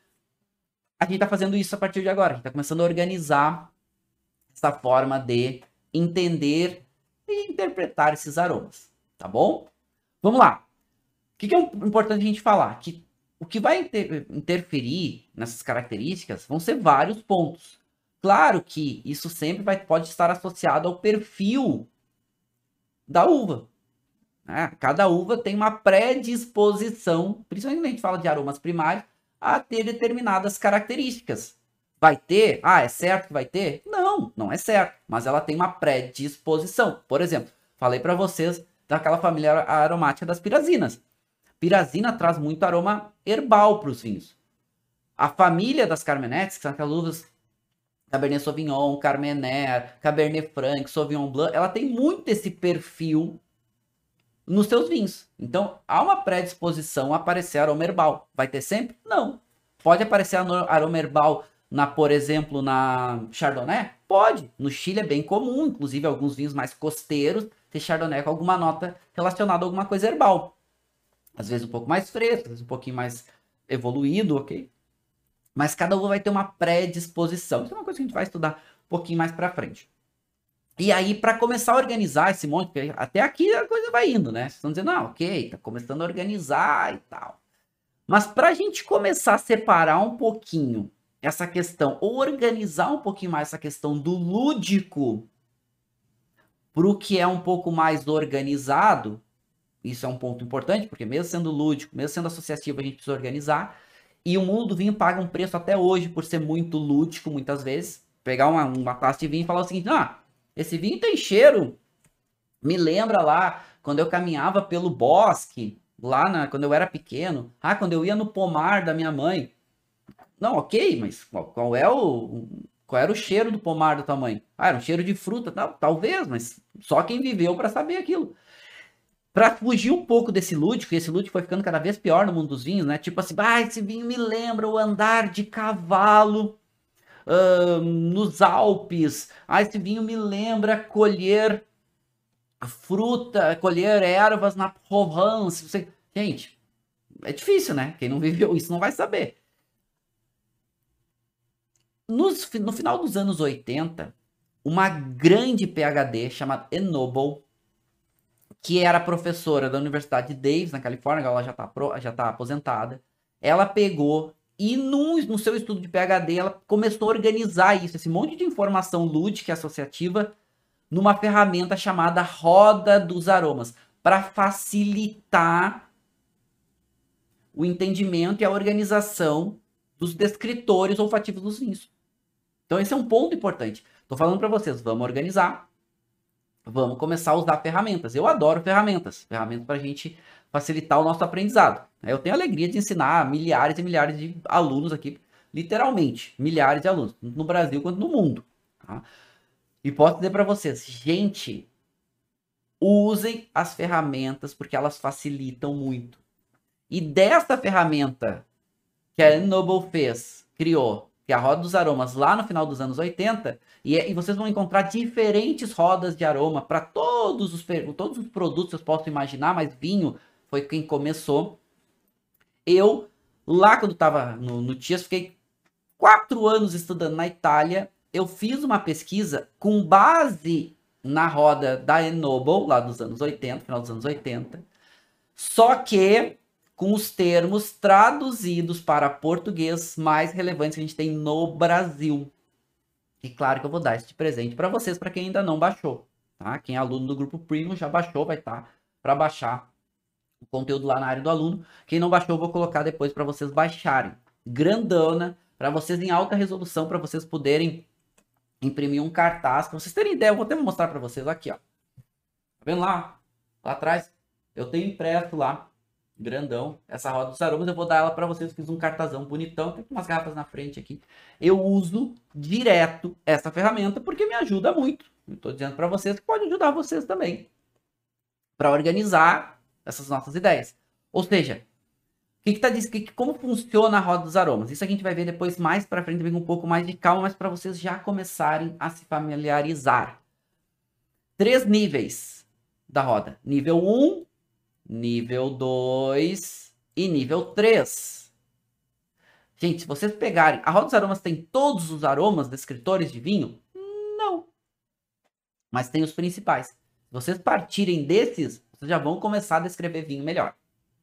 A gente tá fazendo isso a partir de agora. A gente tá começando a organizar essa forma de entender e interpretar esses aromas, tá bom? Vamos lá. O que, que é importante a gente falar? Que o que vai inter interferir nessas características vão ser vários pontos. Claro que isso sempre vai, pode estar associado ao perfil da uva. Né? Cada uva tem uma predisposição, principalmente quando a gente fala de aromas primários, a ter determinadas características. Vai ter? Ah, é certo que vai ter? Não, não é certo. Mas ela tem uma predisposição. Por exemplo, falei para vocês daquela família aromática das pirazinas. Pirazina traz muito aroma herbal para os vinhos. A família das Carmenettes, que são aquelas uvas Cabernet Sauvignon, Carmener, Cabernet Franc, Sauvignon Blanc, ela tem muito esse perfil nos seus vinhos. Então, há uma predisposição a aparecer aroma herbal. Vai ter sempre? Não. Pode aparecer aroma herbal, na, por exemplo, na Chardonnay? Pode. No Chile é bem comum, inclusive alguns vinhos mais costeiros, ter Chardonnay com alguma nota relacionada a alguma coisa herbal. Às vezes um pouco mais fresco, às vezes um pouquinho mais evoluído, ok? Mas cada uva vai ter uma predisposição. Isso é uma coisa que a gente vai estudar um pouquinho mais pra frente. E aí, para começar a organizar esse monte, porque até aqui a coisa vai indo, né? Vocês estão dizendo, ah, ok, tá começando a organizar e tal. Mas para a gente começar a separar um pouquinho essa questão, ou organizar um pouquinho mais essa questão do lúdico para o que é um pouco mais organizado, isso é um ponto importante, porque mesmo sendo lúdico, mesmo sendo associativo, a gente precisa organizar. E o mundo do vinho paga um preço até hoje por ser muito lúdico, muitas vezes. Pegar uma, uma taça de vinho e falar o seguinte, ah, esse vinho tem cheiro, me lembra lá, quando eu caminhava pelo bosque, lá na, quando eu era pequeno, ah, quando eu ia no pomar da minha mãe. Não, ok, mas qual, qual é o... Qual era o cheiro do pomar da tua mãe? Ah, era um cheiro de fruta, não, talvez, mas só quem viveu para saber aquilo. Para fugir um pouco desse lúdico, e esse lúdico foi ficando cada vez pior no mundo dos vinhos, né? Tipo assim, ah, esse vinho me lembra o andar de cavalo uh, nos Alpes. Ah, esse vinho me lembra colher fruta, colher ervas na Provence. Você... Gente, é difícil, né? Quem não viveu isso não vai saber. Nos, no final dos anos oitenta, uma grande PhD chamada Enoble, que era professora da Universidade de Davis, na Califórnia, ela já está já tá aposentada, ela pegou e no, no seu estudo de PhD ela começou a organizar isso, esse monte de informação lúdica e associativa, numa ferramenta chamada Roda dos Aromas, para facilitar o entendimento e a organização dos descritores olfativos dos vinhos. Então esse é um ponto importante. Estou falando para vocês, vamos organizar, vamos começar a usar ferramentas. Eu adoro ferramentas, ferramentas para a gente facilitar o nosso aprendizado. Eu tenho a alegria de ensinar milhares e milhares de alunos aqui, literalmente, milhares de alunos, no Brasil quanto no mundo. Tá? E posso dizer para vocês, gente, usem as ferramentas porque elas facilitam muito. E dessa ferramenta que a Enoble fez, criou, que é a Roda dos Aromas, lá no final dos anos oitenta, e, e vocês vão encontrar diferentes rodas de aroma para todos os, todos os produtos que vocês possam imaginar, mas vinho foi quem começou. Eu, lá quando estava no, no T I A S, fiquei quatro anos estudando na Itália, eu fiz uma pesquisa com base na roda da Enoble, lá dos anos oitenta, final dos anos oitenta, só que com os termos traduzidos para português mais relevantes que a gente tem no Brasil. E claro que eu vou dar este presente para vocês, para quem ainda não baixou. Tá? Quem é aluno do grupo Premium já baixou, vai estar para baixar o conteúdo lá na área do aluno. Quem não baixou, eu vou colocar depois para vocês baixarem. Grandona, para vocês em alta resolução, para vocês poderem imprimir um cartaz. Para vocês terem ideia, eu vou até mostrar para vocês aqui, ó. Tá vendo lá? Lá atrás, eu tenho impresso lá, grandão, essa roda dos aromas. Eu vou dar ela para vocês. Fiz um cartazão bonitão, tem umas garrafas na frente aqui. Eu uso direto essa ferramenta porque me ajuda muito. Estou dizendo para vocês que pode ajudar vocês também para organizar essas nossas ideias. Ou seja, o que que tá dizendo, que, como funciona a roda dos aromas? Isso a gente vai ver depois mais para frente, com um pouco mais de calma, mas para vocês já começarem a se familiarizar. Três níveis da roda: nível um, nível dois e nível três. Gente, se vocês pegarem, a roda dos aromas tem todos os aromas descritores de vinho? Não. Mas tem os principais. Se vocês partirem desses, vocês já vão começar a descrever vinho melhor.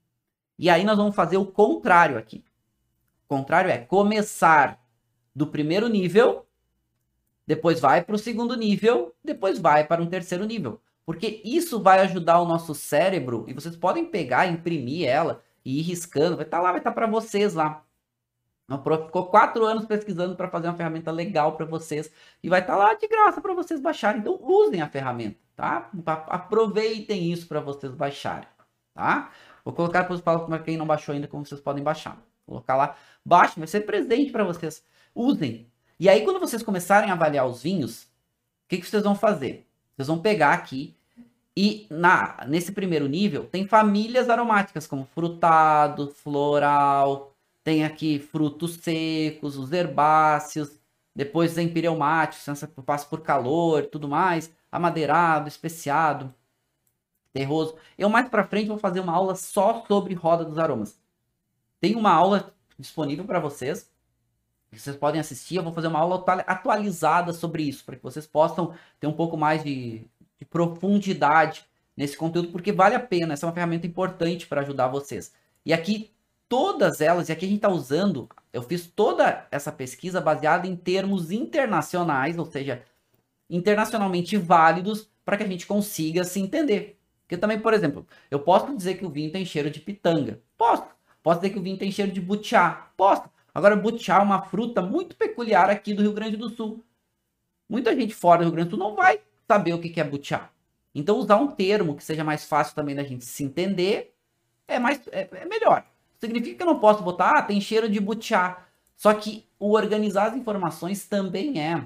E aí nós vamos fazer o contrário aqui. O contrário é começar do primeiro nível, depois vai para o segundo nível, depois vai para um terceiro nível. Porque isso vai ajudar o nosso cérebro, e vocês podem pegar, imprimir ela e ir riscando. Vai estar lá, vai estar para vocês lá. O prof ficou quatro anos pesquisando para fazer uma ferramenta legal para vocês. E vai estar lá de graça para vocês baixarem. Então usem a ferramenta, tá? Aproveitem isso para vocês baixarem, tá? Vou colocar depois para quem não baixou ainda como vocês podem baixar. Vou colocar lá, baixem, vai ser presente para vocês. Usem. E aí quando vocês começarem a avaliar os vinhos, o que, que vocês vão fazer? Vocês vão pegar aqui e na, nesse primeiro nível tem famílias aromáticas como frutado, floral, tem aqui frutos secos, os herbáceos, depois os empireumáticos, passa por calor e tudo mais, amadeirado, especiado, terroso. Eu mais pra frente vou fazer uma aula só sobre roda dos aromas. Tem uma aula disponível para vocês Vocês podem assistir, eu vou fazer uma aula atualizada sobre isso, para que vocês possam ter um pouco mais de, de profundidade nesse conteúdo, porque vale a pena, essa é uma ferramenta importante para ajudar vocês. E aqui, todas elas, e aqui a gente está usando, eu fiz toda essa pesquisa baseada em termos internacionais, ou seja, internacionalmente válidos, para que a gente consiga se entender. Porque também, por exemplo, eu posso dizer que o vinho tem cheiro de pitanga? Posso. Posso dizer que o vinho tem cheiro de butiá? Posso. Agora, butiá é uma fruta muito peculiar aqui do Rio Grande do Sul. Muita gente fora do Rio Grande do Sul não vai saber o que é butiá. Então, usar um termo que seja mais fácil também da gente se entender é, mais, é, é melhor. Significa que eu não posso botar, ah, tem cheiro de butiá. Só que o organizar as informações também é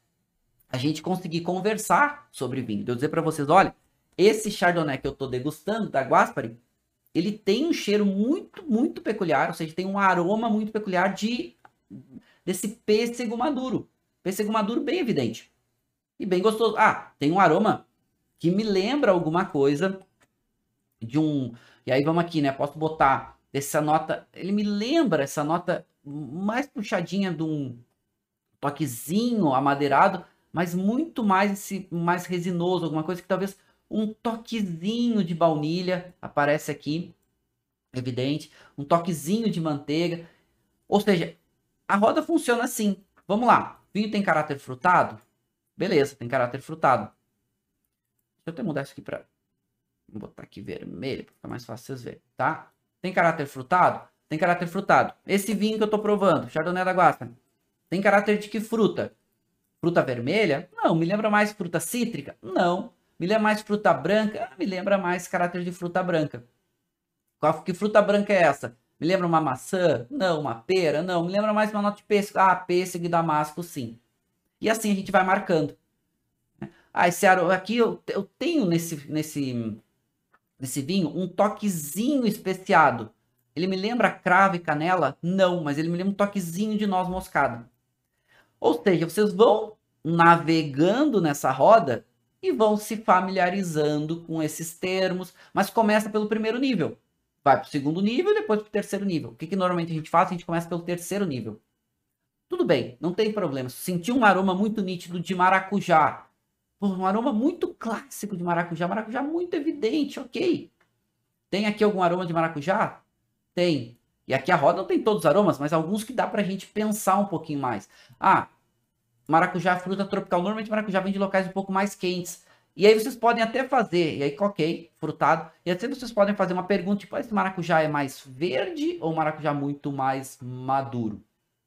a gente conseguir conversar sobre vinho. Eu dizer para vocês, olha, esse Chardonnay que eu estou degustando, da Guaspari, ele tem um cheiro muito, muito peculiar, ou seja, tem um aroma muito peculiar de desse pêssego maduro. Pêssego maduro bem evidente. E bem gostoso. Ah, tem um aroma que me lembra alguma coisa de um... E aí vamos aqui, né? Posso botar essa nota... Ele me lembra essa nota mais puxadinha de um toquezinho amadeirado, mas muito mais esse mais resinoso, alguma coisa que talvez um toquezinho de baunilha aparece aqui, evidente, um toquezinho de manteiga. Ou seja, a roda funciona assim. Vamos lá. Vinho tem caráter frutado? Beleza, tem caráter frutado. Deixa eu até mudar isso aqui para... Vou botar aqui vermelho, para ficar mais fácil vocês verem, tá? Tem caráter frutado? Tem caráter frutado. Esse vinho que eu tô provando, Chardonnay da Guasca, tem caráter de que fruta? Fruta vermelha? Não. Me lembra mais fruta cítrica? Não. Me lembra mais fruta branca? Me lembra mais caráter de fruta branca. Qual, que fruta branca é essa? Me lembra uma maçã? Não. Uma pera? Não. Me lembra mais uma nota de pêssego? Ah, pêssego e damasco, sim. E assim a gente vai marcando. Ah, esse aroma aqui eu, eu tenho nesse, nesse, nesse vinho um toquezinho especiado. Ele me lembra cravo e canela? Não, mas ele me lembra um toquezinho de noz moscada. Ou seja, vocês vão navegando nessa roda e vão se familiarizando com esses termos, mas começa pelo primeiro nível. Vai para o segundo nível e depois para o terceiro nível. O que, que normalmente a gente faz? A gente começa pelo terceiro nível. Tudo bem, não tem problema. Se sentir um aroma muito nítido de maracujá, um aroma muito clássico de maracujá, maracujá muito evidente, ok. Tem aqui algum aroma de maracujá? Tem. E aqui a roda não tem todos os aromas, mas alguns que dá pra gente pensar um pouquinho mais. Ah, maracujá é fruta tropical. Normalmente maracujá vem de locais um pouco mais quentes. E aí vocês podem até fazer, e aí ok, frutado. E assim vocês podem fazer uma pergunta, tipo, esse maracujá é mais verde ou maracujá muito mais maduro?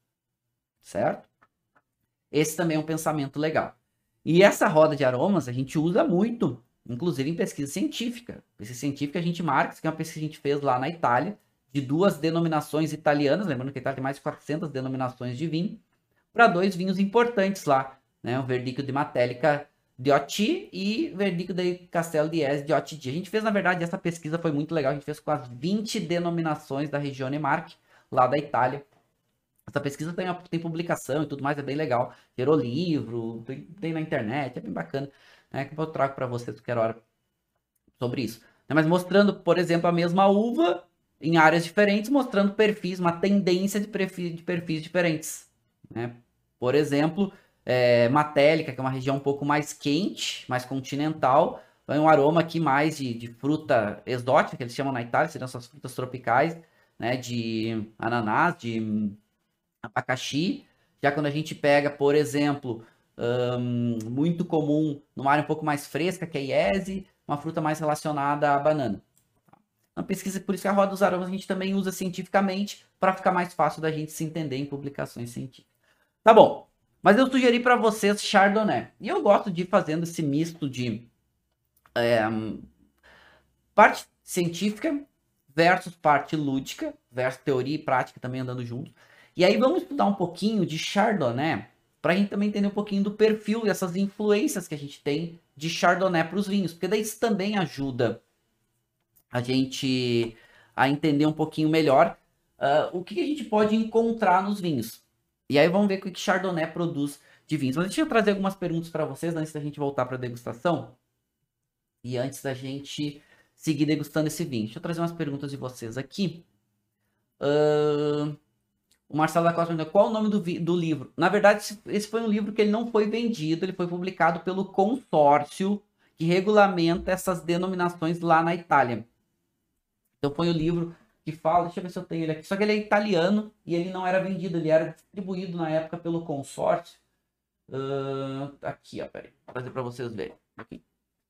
Certo? Esse também é um pensamento legal. E essa roda de aromas a gente usa muito, inclusive em pesquisa científica. Pesquisa científica a gente marca, isso aqui é uma pesquisa que a gente fez lá na Itália, de duas denominações italianas, lembrando que a Itália tem mais de quatrocentas denominações de vinho, para dois vinhos importantes lá, né? O Verdicchio di Matelica de Otti e Verdicchio di Castel di Esi de Otti. A gente fez, na verdade, essa pesquisa foi muito legal, a gente fez com as vinte denominações da Regione Marche, lá da Itália. Essa pesquisa tem, tem publicação e tudo mais, é bem legal. Gerou livro, tem, tem na internet, é bem bacana. Né? Que eu trago para vocês qualquer hora sobre isso. Mas mostrando, por exemplo, a mesma uva em áreas diferentes, mostrando perfis, uma tendência de perfis, de perfis diferentes. Né? Por exemplo, é, Matélica, que é uma região um pouco mais quente, mais continental, vai um aroma aqui mais de, de fruta exótica, que eles chamam na Itália, seriam essas frutas tropicais, né? De ananás, de abacaxi. Já quando a gente pega, por exemplo, um, muito comum numa área um pouco mais fresca, que é iese, uma fruta mais relacionada à banana. Uma pesquisa, por isso que a roda dos aromas a gente também usa cientificamente para ficar mais fácil da gente se entender em publicações científicas. Tá bom, mas eu sugeri para vocês Chardonnay. E eu gosto de ir fazendo esse misto de é, parte científica versus parte lúdica, versus teoria e prática também andando junto. E aí vamos estudar um pouquinho de Chardonnay, para a gente também entender um pouquinho do perfil e essas influências que a gente tem de Chardonnay para os vinhos, porque daí isso também ajuda a gente a entender um pouquinho melhor uh, o que a gente pode encontrar nos vinhos. E aí vamos ver o que Chardonnay produz de vinhos. Mas deixa eu trazer algumas perguntas para vocês antes da gente voltar para a degustação. E antes da gente seguir degustando esse vinho. Deixa eu trazer umas perguntas de vocês aqui. Uh... O Marcelo da Costa perguntou, qual o nome do, do livro? Na verdade, esse foi um livro que ele não foi vendido, ele foi publicado pelo consórcio que regulamenta essas denominações lá na Itália. Então foi o livro que fala, deixa eu ver se eu tenho ele aqui, só que ele é italiano e ele não era vendido, ele era distribuído na época pelo consórcio. Uh, aqui, ó, peraí, vou trazer para vocês verem. Aqui.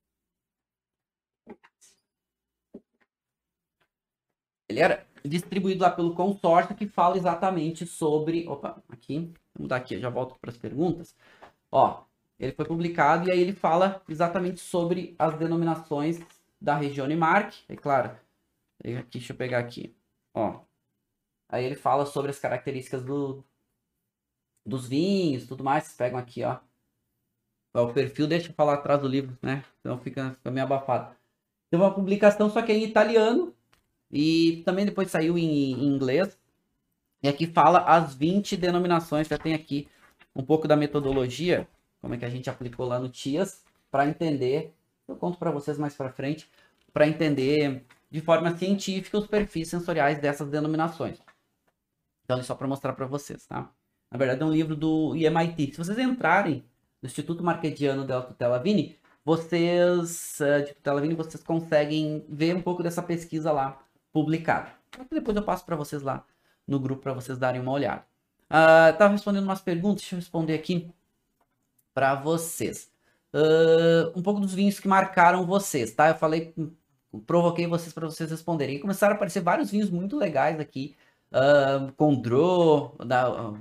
Ele era distribuído lá pelo consórcio que fala exatamente sobre... Opa, aqui, vamos mudar aqui, eu já volto para as perguntas. Ó, ele foi publicado e aí ele fala exatamente sobre as denominações da região Marche, é claro. Aqui, deixa eu pegar aqui, ó. Aí ele fala sobre as características do, dos vinhos, tudo mais. Vocês pegam aqui, ó. O perfil, deixa eu falar atrás do livro, né? Então fica, fica meio abafado. Tem uma publicação, só que é em italiano. E também depois saiu em, em inglês. E aqui fala as vinte denominações. Já tem aqui um pouco da metodologia. Como é que a gente aplicou lá no TIAS. Para entender. Eu conto para vocês mais para frente. Para entender de forma científica os perfis sensoriais dessas denominações. Então, é só para mostrar para vocês, tá? Na verdade, é um livro do I M I T. Se vocês entrarem no Instituto Marquesiano della Tutela Vini, vocês, de Tutela Vini, vocês conseguem ver um pouco dessa pesquisa lá publicada. Depois eu passo para vocês lá no grupo para vocês darem uma olhada. Uh, tava respondendo umas perguntas, deixa eu responder aqui para vocês. Uh, um pouco dos vinhos que marcaram vocês, tá? Eu falei, provoquei vocês para vocês responderem. E começaram a aparecer vários vinhos muito legais aqui. Uh, Condro, da, uh,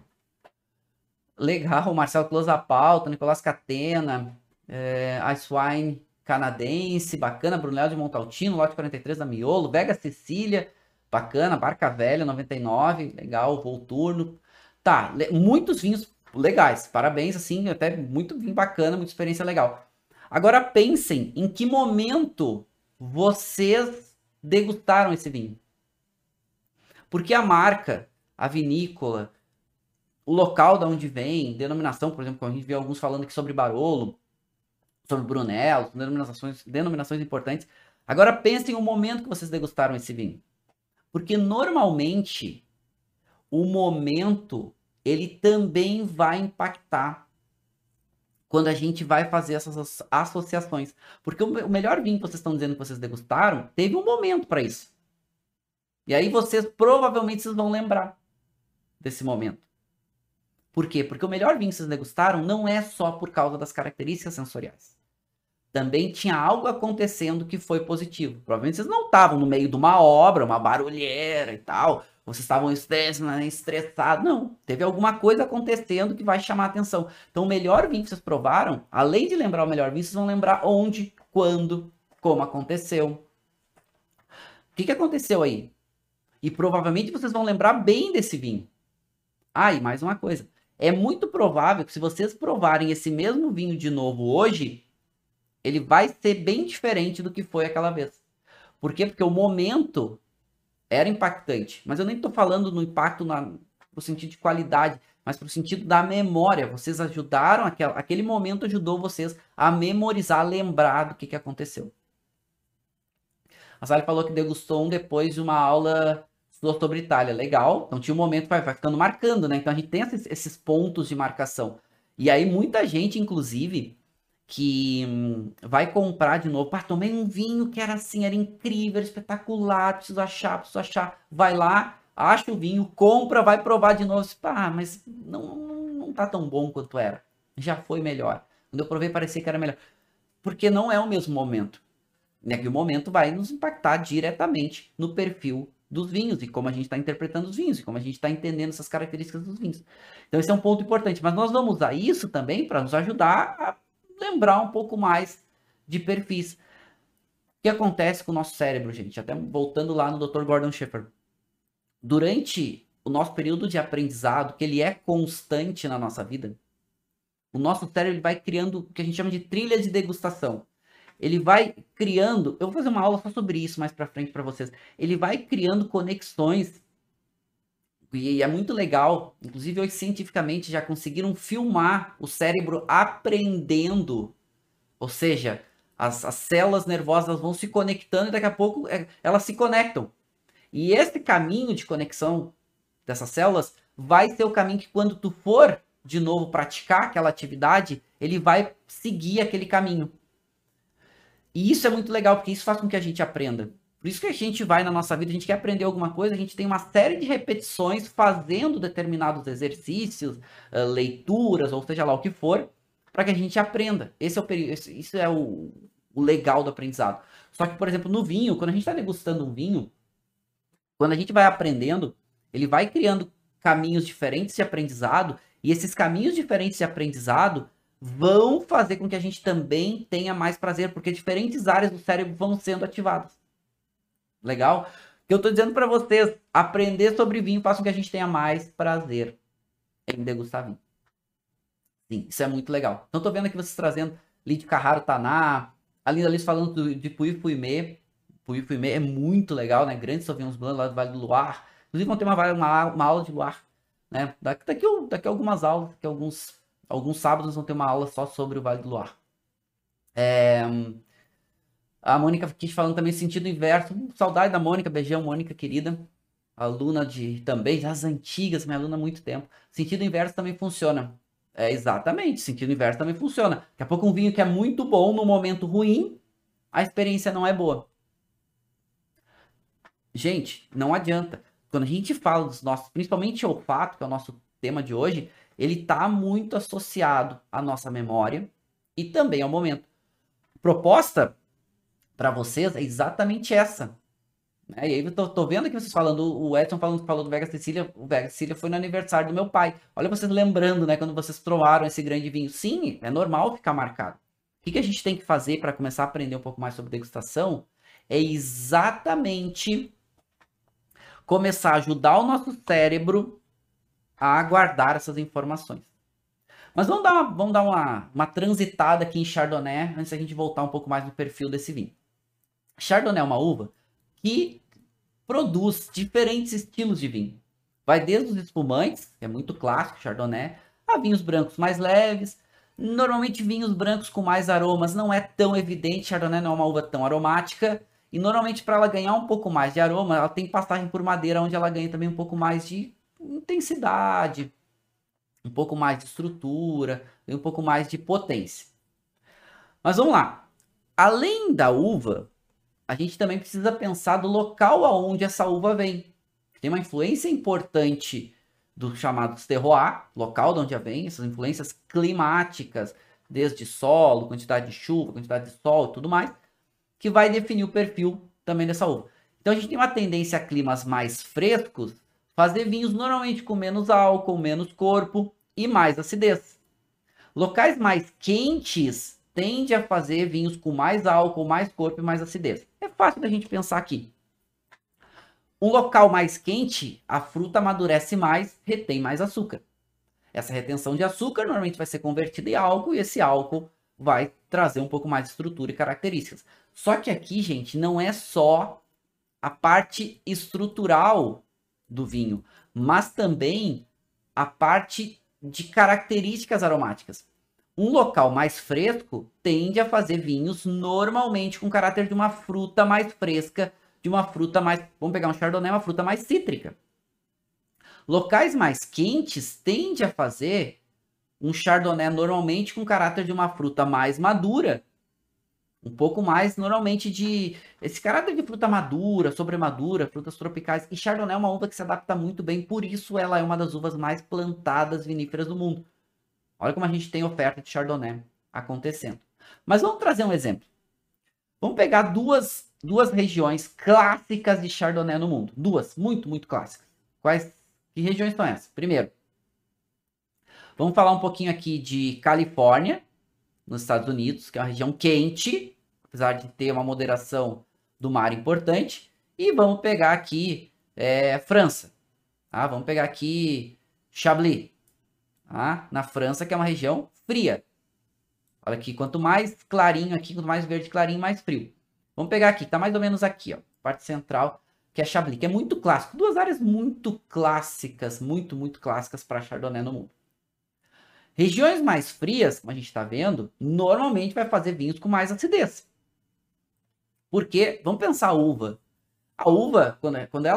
legal, Marcelo Close a pauta, Nicolás Catena, é, Ice Wine canadense, bacana, Brunello de Montaltino, lote quarenta e três da Miolo, Vega Sicília, bacana, Barca Velha noventa e nove, legal, Volturno. Tá, muitos vinhos legais, parabéns, assim, até muito vinho bacana, muita experiência legal. Agora pensem em que momento vocês degustaram esse vinho. Porque a marca, a vinícola, o local de onde vem, denominação, por exemplo, a gente vê alguns falando aqui sobre Barolo, sobre Brunello, denominações, denominações importantes. Agora pensem o momento que vocês degustaram esse vinho. Porque normalmente o momento ele também vai impactar quando a gente vai fazer essas associações. Porque o melhor vinho que vocês estão dizendo que vocês degustaram, teve um momento para isso. E aí vocês, provavelmente, vocês vão lembrar desse momento. Por quê? Porque o melhor vinho que vocês degustaram não é só por causa das características sensoriais. Também tinha algo acontecendo que foi positivo. Provavelmente vocês não estavam no meio de uma obra, uma barulheira e tal. Vocês estavam estressados. Não, teve alguma coisa acontecendo que vai chamar a atenção. Então, o melhor vinho que vocês provaram, além de lembrar o melhor vinho, vocês vão lembrar onde, quando, como aconteceu. O que, que aconteceu aí? E provavelmente vocês vão lembrar bem desse vinho. Ah, e mais uma coisa. É muito provável que se vocês provarem esse mesmo vinho de novo hoje, ele vai ser bem diferente do que foi aquela vez. Por quê? Porque o momento era impactante. Mas eu nem estou falando no impacto na, no sentido de qualidade, mas pro sentido da memória. Vocês ajudaram, aquela, aquele momento ajudou vocês a memorizar, a lembrar do que, que aconteceu. A Sally falou que degustou um depois de uma aula sobre Itália. Legal. Então tinha um momento que vai, vai ficando marcando, né? Então a gente tem esses, esses pontos de marcação. E aí muita gente, inclusive, que hum, vai comprar de novo. Pá, tomei um vinho que era assim, era incrível, espetacular, preciso achar, preciso achar. Vai lá, acha o vinho, compra, vai provar de novo. Pá, mas não, não, não tá tão bom quanto era. Já foi melhor. Quando eu provei, parecia que era melhor. Porque não é o mesmo momento. Né? Que o momento vai nos impactar diretamente no perfil dos vinhos e como a gente está interpretando os vinhos e como a gente está entendendo essas características dos vinhos. Então esse é um ponto importante, mas nós vamos usar isso também para nos ajudar a lembrar um pouco mais de perfis. O que acontece com o nosso cérebro, gente? Até voltando lá no doutor Gordon Sheffer. Durante o nosso período de aprendizado, que ele é constante na nossa vida, o nosso cérebro ele vai criando o que a gente chama de trilha de degustação. Ele vai criando, eu vou fazer uma aula só sobre isso mais pra frente para vocês. Ele vai criando conexões e é muito legal. Inclusive hoje cientificamente já conseguiram filmar o cérebro aprendendo. Ou seja, as, as células nervosas vão se conectando e daqui a pouco é, elas se conectam. E esse caminho de conexão dessas células vai ser o caminho que quando tu for de novo praticar aquela atividade, ele vai seguir aquele caminho. E isso é muito legal, porque isso faz com que a gente aprenda. Por isso que a gente vai na nossa vida, a gente quer aprender alguma coisa, a gente tem uma série de repetições fazendo determinados exercícios, leituras, ou seja lá o que for, para que a gente aprenda. Esse é o período, isso é o, o legal do aprendizado. Só que, por exemplo, no vinho, quando a gente está degustando um vinho, quando a gente vai aprendendo, ele vai criando caminhos diferentes de aprendizado, e esses caminhos diferentes de aprendizado vão fazer com que a gente também tenha mais prazer, porque diferentes áreas do cérebro vão sendo ativadas. Legal? O que eu tô dizendo para vocês, aprender sobre vinho faz com que a gente tenha mais prazer em degustar vinho. Sim, isso é muito legal. Então tô vendo aqui vocês trazendo Lídio Carraro Taná, a Linda Liz falando de Puy-Fumé. Puy-Fumé é muito legal, né? Grandes Sauvignons Blanc lá do Vale do Loire. Inclusive vão ter uma, uma, uma aula de Loire, né? Daqui, daqui, daqui a algumas aulas, daqui a alguns, alguns sábados vão ter uma aula só sobre o Vale do Loire. É... A Mônica quis falando também sentido inverso. Saudade da Mônica, beijão, Mônica, querida. Aluna de também, das antigas, minha aluna há muito tempo. Sentido inverso também funciona. É, exatamente, sentido inverso também funciona. Daqui a pouco um vinho que é muito bom no momento ruim, a experiência não é boa. Gente, não adianta. Quando a gente fala dos nossos, principalmente olfato, que é o nosso tema de hoje, ele está muito associado à nossa memória e também ao momento. Proposta para vocês é exatamente essa. Né? E aí eu tô, tô vendo aqui vocês falando, o Edson falando, falou do Vega Sicília, o Vega Sicília foi no aniversário do meu pai. Olha vocês lembrando, né, quando vocês trovaram esse grande vinho. Sim, é normal ficar marcado. O que, que a gente tem que fazer para começar a aprender um pouco mais sobre degustação? É exatamente começar a ajudar o nosso cérebro a guardar essas informações. Mas vamos dar, uma, vamos dar uma, uma transitada aqui em Chardonnay, antes da gente voltar um pouco mais no perfil desse vinho. Chardonnay é uma uva que produz diferentes estilos de vinho. Vai desde os espumantes, que é muito clássico, Chardonnay, a vinhos brancos mais leves. Normalmente vinhos brancos com mais aromas não é tão evidente, Chardonnay não é uma uva tão aromática. E normalmente para ela ganhar um pouco mais de aroma, ela tem passagem por madeira, onde ela ganha também um pouco mais de intensidade, um pouco mais de estrutura, e um pouco mais de potência. Mas vamos lá. Além da uva, a gente também precisa pensar do local aonde essa uva vem. Tem uma influência importante do chamado terroir, local de onde ela vem, essas influências climáticas, desde solo, quantidade de chuva, quantidade de sol e tudo mais, que vai definir o perfil também dessa uva. Então a gente tem uma tendência a climas mais frescos, fazer vinhos normalmente com menos álcool, menos corpo e mais acidez. Locais mais quentes tende a fazer vinhos com mais álcool, mais corpo e mais acidez. É fácil da gente pensar aqui. Um local mais quente, a fruta amadurece mais, retém mais açúcar. Essa retenção de açúcar normalmente vai ser convertida em álcool e esse álcool vai trazer um pouco mais de estrutura e características. Só que aqui, gente, não é só a parte estrutural do vinho, mas também a parte de características aromáticas. Um local mais fresco tende a fazer vinhos normalmente com caráter de uma fruta mais fresca, de uma fruta mais... Vamos pegar um Chardonnay, uma fruta mais cítrica. Locais mais quentes tende a fazer um Chardonnay normalmente com caráter de uma fruta mais madura, um pouco mais normalmente de esse caráter de fruta madura, sobremadura, frutas tropicais. E Chardonnay é uma uva que se adapta muito bem, por isso ela é uma das uvas mais plantadas viníferas do mundo. Olha como a gente tem oferta de Chardonnay acontecendo. Mas vamos trazer um exemplo. Vamos pegar duas, duas regiões clássicas de Chardonnay no mundo. Duas, muito, muito clássicas. Quais, que regiões são essas? Primeiro, vamos falar um pouquinho aqui de Califórnia, nos Estados Unidos, que é uma região quente, apesar de ter uma moderação do mar importante. E vamos pegar aqui é, França. Tá? Vamos pegar aqui Chablis. Tá? Na França, que é uma região fria. Olha aqui, quanto mais clarinho aqui, quanto mais verde clarinho, mais frio. Vamos pegar aqui, tá mais ou menos aqui, ó, parte central, que é Chablis, que é muito clássico. Duas áreas muito clássicas, muito, muito clássicas para Chardonnay no mundo. Regiões mais frias, como a gente está vendo, normalmente vai fazer vinhos com mais acidez. Porque, vamos pensar a uva. A uva, quando, quando ela é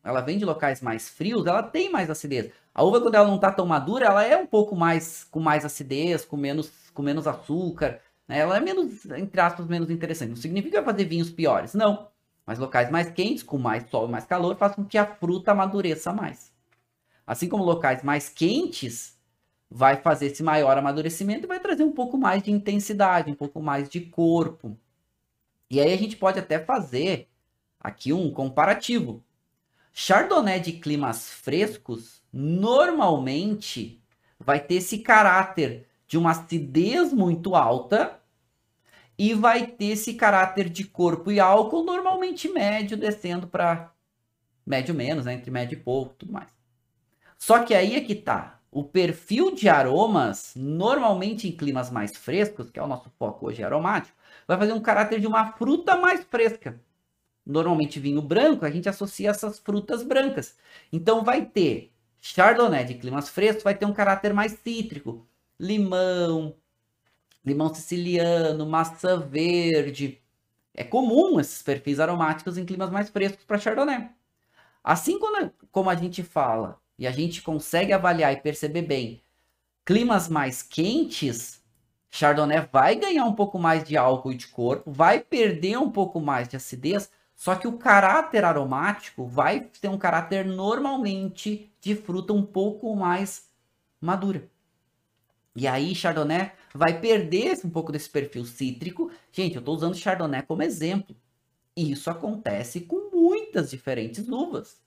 ela vem de locais mais frios, ela tem mais acidez. A uva, quando ela não está tão madura, ela é um pouco mais com mais acidez, com menos, com menos açúcar, né? Ela é menos, entre aspas, menos interessante. Não significa fazer vinhos piores, não. Mas locais mais quentes, com mais sol e mais calor, faz com que a fruta amadureça mais. Assim como locais mais quentes, vai fazer esse maior amadurecimento e vai trazer um pouco mais de intensidade, um pouco mais de corpo. E aí a gente pode até fazer aqui um comparativo. Chardonnay de climas frescos, normalmente, vai ter esse caráter de uma acidez muito alta e vai ter esse caráter de corpo e álcool normalmente médio, descendo para médio menos, né? Entre médio e pouco, tudo mais. Só que aí é que tá. O perfil de aromas, normalmente em climas mais frescos, que é o nosso foco hoje aromático, vai fazer um caráter de uma fruta mais fresca. Normalmente vinho branco, a gente associa essas frutas brancas. Então vai ter Chardonnay de climas frescos, vai ter um caráter mais cítrico. Limão, limão siciliano, maçã verde. É comum esses perfis aromáticos em climas mais frescos para Chardonnay. Assim como a gente fala e a gente consegue avaliar e perceber bem climas mais quentes, Chardonnay vai ganhar um pouco mais de álcool e de corpo, vai perder um pouco mais de acidez, só que o caráter aromático vai ter um caráter normalmente de fruta um pouco mais madura. E aí Chardonnay vai perder um pouco desse perfil cítrico. Gente, eu estou usando Chardonnay como exemplo. E isso acontece com muitas diferentes uvas.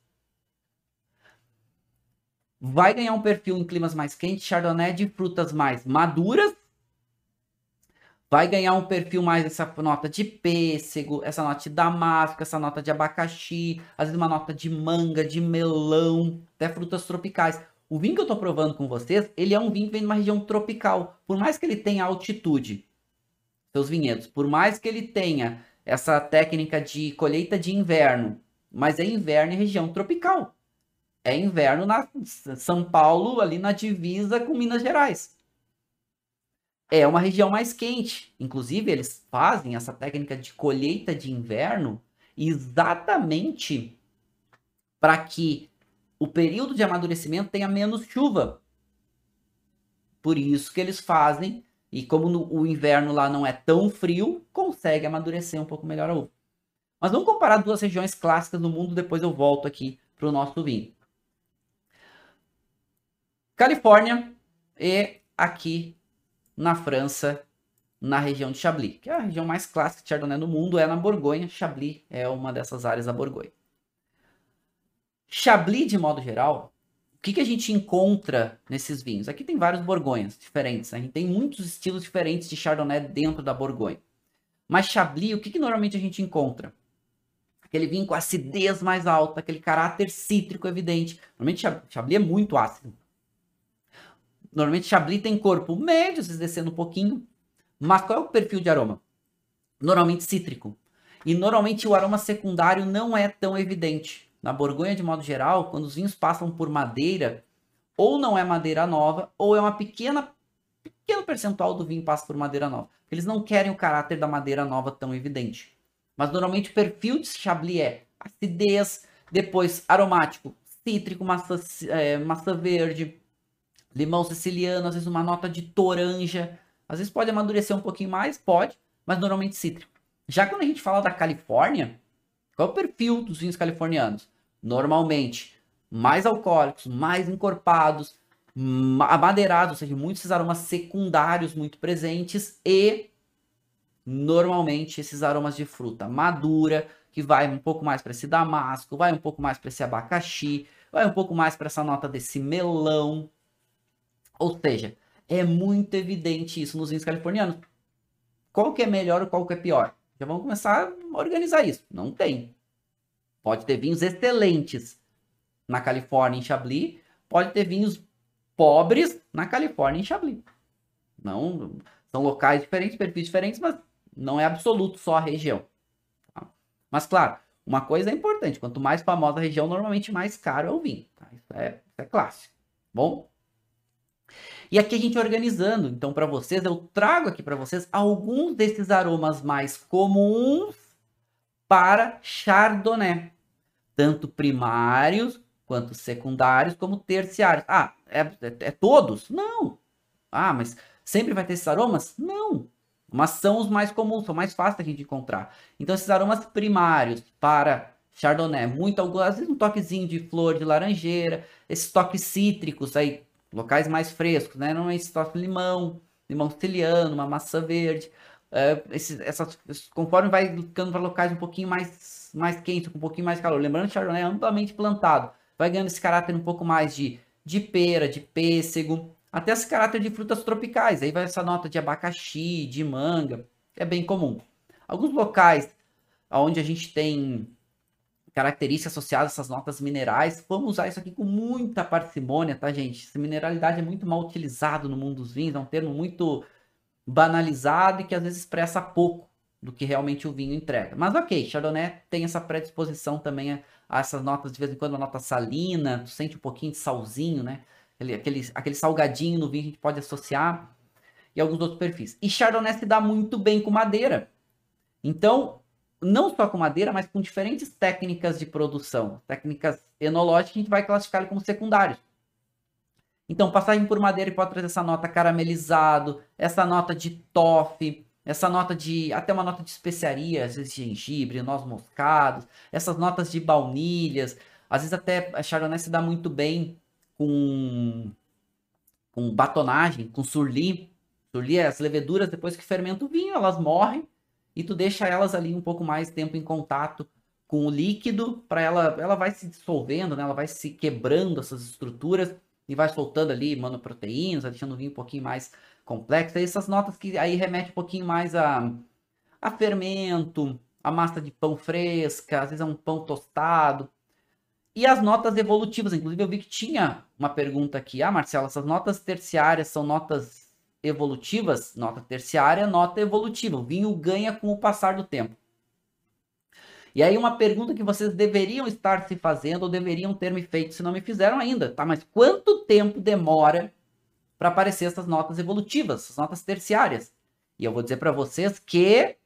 Vai ganhar um perfil em climas mais quentes, Chardonnay de frutas mais maduras. Vai ganhar um perfil mais essa nota de pêssego, essa nota de damasco, essa nota de abacaxi, às vezes uma nota de manga, de melão, até frutas tropicais. O vinho que eu estou provando com vocês, ele é um vinho que vem de uma região tropical. Por mais que ele tenha altitude, seus vinhedos, por mais que ele tenha essa técnica de colheita de inverno, mas é inverno em região tropical. É inverno na São Paulo, ali na divisa com Minas Gerais. É uma região mais quente. Inclusive, eles fazem essa técnica de colheita de inverno exatamente para que o período de amadurecimento tenha menos chuva. Por isso que eles fazem, e como no, o inverno lá não é tão frio, consegue amadurecer um pouco melhor a uva. Mas vamos comparar duas regiões clássicas no mundo, depois eu volto aqui para o nosso vinho. Califórnia e aqui na França, na região de Chablis, que é a região mais clássica de Chardonnay no mundo, é na Borgonha. Chablis é uma dessas áreas da Borgonha. Chablis, de modo geral, o que, que a gente encontra nesses vinhos? Aqui tem vários Borgonhas diferentes, né? A gente tem muitos estilos diferentes de Chardonnay dentro da Borgonha. Mas Chablis, o que, que normalmente a gente encontra? Aquele vinho com acidez mais alta, aquele caráter cítrico evidente. Normalmente Chablis é muito ácido. Normalmente Chablis tem corpo médio, às vezes descendo um pouquinho. Mas qual é o perfil de aroma? Normalmente cítrico. E normalmente o aroma secundário não é tão evidente. Na Borgonha, de modo geral, quando os vinhos passam por madeira, ou não é madeira nova, ou é uma pequena, pequeno percentual do vinho passa por madeira nova. Eles não querem o caráter da madeira nova tão evidente. Mas normalmente o perfil de Chablis é acidez, depois aromático, cítrico, maçã, é, maçã verde, limão siciliano, às vezes uma nota de toranja. Às vezes pode amadurecer um pouquinho mais, pode, mas normalmente cítrico. Já quando a gente fala da Califórnia, qual é o perfil dos vinhos californianos? Normalmente mais alcoólicos, mais encorpados, amadeirados, ou seja, muitos esses aromas secundários muito presentes e normalmente esses aromas de fruta madura, que vai um pouco mais para esse damasco, vai um pouco mais para esse abacaxi, vai um pouco mais para essa nota desse melão. Ou seja, é muito evidente isso nos vinhos californianos. Qual que é melhor ou qual que é pior? Já vamos começar a organizar isso. Não tem. Pode ter vinhos excelentes na Califórnia em Chablis, pode ter vinhos pobres na Califórnia em Chablis. Não, são locais diferentes, perfis diferentes, mas não é absoluto só a região. Tá? Mas claro, uma coisa é importante, quanto mais famosa a região, normalmente mais caro é o vinho. Tá? Isso, é, isso é clássico. Bom? E aqui a gente organizando, então para vocês, eu trago aqui para vocês alguns desses aromas mais comuns para Chardonnay. tanto primários quanto secundários, como terciários. Ah, é, é, é todos? Não. Ah, mas sempre vai ter esses aromas? Não. Mas são os mais comuns, são mais fáceis da gente encontrar. Então, esses aromas primários para Chardonnay, muito, às vezes um toquezinho de flor de laranjeira, esses toques cítricos aí, locais mais frescos, né? Não é esse toque de limão, limão siciliano, uma maçã verde. É, esses, essas, conforme vai ficando para locais um pouquinho mais, mais quentes, com um pouquinho mais calor. Lembrando que Chardonnay é amplamente plantado. Vai ganhando esse caráter um pouco mais de, de pera, de pêssego, até esse caráter de frutas tropicais. Aí vai essa nota de abacaxi, de manga. É bem comum. Alguns locais onde a gente tem características associadas a essas notas minerais, vamos usar isso aqui com muita parcimônia, tá, gente? Essa mineralidade é muito mal utilizado no mundo dos vinhos, é um termo muito banalizado e que às vezes expressa pouco do que realmente o vinho entrega. Mas ok, Chardonnay tem essa predisposição também a, a essas notas, de vez em quando uma nota salina, tu sente um pouquinho de salzinho, né? Aquele, aquele, aquele salgadinho no vinho a gente pode associar, e alguns outros perfis. E Chardonnay se dá muito bem com madeira. Então, não só com madeira, mas com diferentes técnicas de produção, técnicas enológicas, a gente vai classificar ele como secundários. Então, passagem por madeira pode trazer essa nota caramelizado, essa nota de toffee, essa nota de, até uma nota de especiaria, às vezes gengibre, noz moscados, essas notas de baunilhas, às vezes até a Chardonnay se dá muito bem com, com batonagem, com surli. Surli é as leveduras, depois que fermenta o vinho, elas morrem, e tu deixa elas ali um pouco mais tempo em contato com o líquido, para ela, ela vai se dissolvendo, né? Ela vai se quebrando essas estruturas, e vai soltando ali monoproteínas, deixando o vinho um pouquinho mais complexo. Aí essas notas que aí remetem um pouquinho mais a, a fermento, a massa de pão fresca, às vezes é um pão tostado. E as notas evolutivas, inclusive eu vi que tinha uma pergunta aqui. Ah, Marcelo, essas notas terciárias são notas evolutivas? Nota terciária, nota evolutiva. O vinho ganha com o passar do tempo. E aí uma pergunta que vocês deveriam estar se fazendo ou deveriam ter me feito se não me fizeram ainda, tá? Mas quanto tempo demora para aparecer essas notas evolutivas, essas notas terciárias? E eu vou dizer para vocês que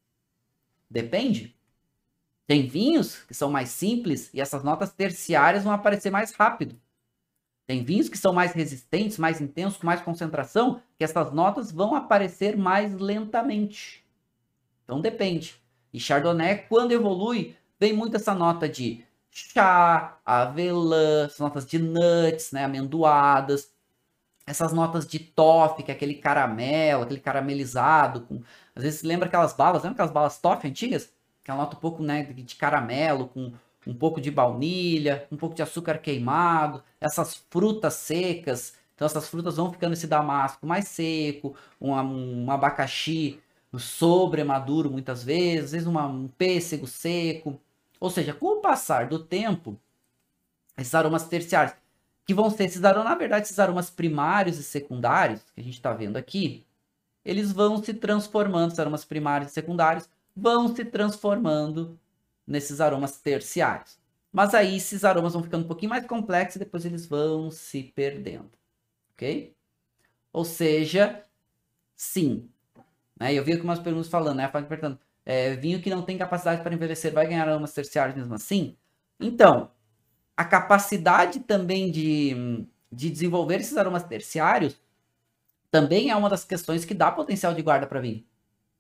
depende. Tem vinhos que são mais simples e essas notas terciárias vão aparecer mais rápido. Tem vinhos que são mais resistentes, mais intensos, com mais concentração, que essas notas vão aparecer mais lentamente. Então depende. E Chardonnay, quando evolui, vem muito essa nota de chá, avelã, essas notas de nuts, né, amendoadas, essas notas de toffee, que é aquele caramelo, aquele caramelizado, com, às vezes lembra aquelas balas, lembra aquelas balas toffee antigas? Que ela nota um pouco, né, de caramelo, com um pouco de baunilha, um pouco de açúcar queimado, essas frutas secas. Então essas frutas vão ficando esse damasco mais seco, um, um abacaxi sobre maduro muitas vezes, às vezes uma, um pêssego seco. Ou seja, com o passar do tempo, esses aromas terciários, que vão ser esses aromas, na verdade, esses aromas primários e secundários, que a gente está vendo aqui, eles vão se transformando, esses aromas primários e secundários, vão se transformando nesses aromas terciários. Mas aí esses aromas vão ficando um pouquinho mais complexos e depois eles vão se perdendo. Ok? Ou seja, sim. Né? Eu vi algumas perguntas falando, né? Perguntando, é, vinho que não tem capacidade para envelhecer vai ganhar aromas terciários mesmo assim? Então, a capacidade também de, de desenvolver esses aromas terciários também é uma das questões que dá potencial de guarda para vinho.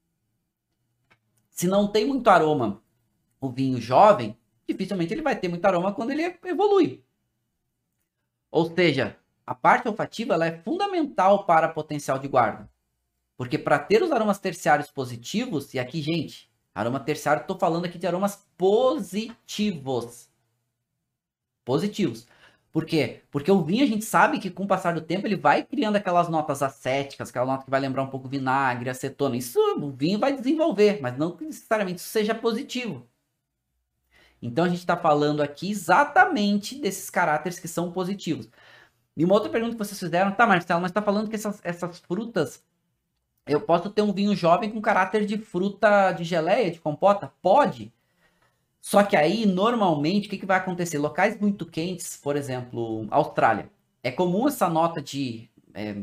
Se não tem muito aroma o vinho jovem, dificilmente ele vai ter muito aroma quando ele evolui. Ou seja, a parte olfativa ela é fundamental para potencial de guarda. Porque para ter os aromas terciários positivos, e aqui, gente, aroma terciário, estou falando aqui de aromas positivos. Positivos. Por quê? Porque o vinho a gente sabe que com o passar do tempo ele vai criando aquelas notas acéticas, aquela nota que vai lembrar um pouco vinagre, acetona. Isso o vinho vai desenvolver, mas não que necessariamente isso seja positivo. Então a gente está falando aqui exatamente desses caráteres que são positivos. E uma outra pergunta que vocês fizeram, tá, Marcelo, mas está falando que essas, essas frutas, eu posso ter um vinho jovem com caráter de fruta de geleia, de compota? Pode. Só que aí, normalmente, o que, que vai acontecer? Locais muito quentes, por exemplo, Austrália. É comum essa nota de é,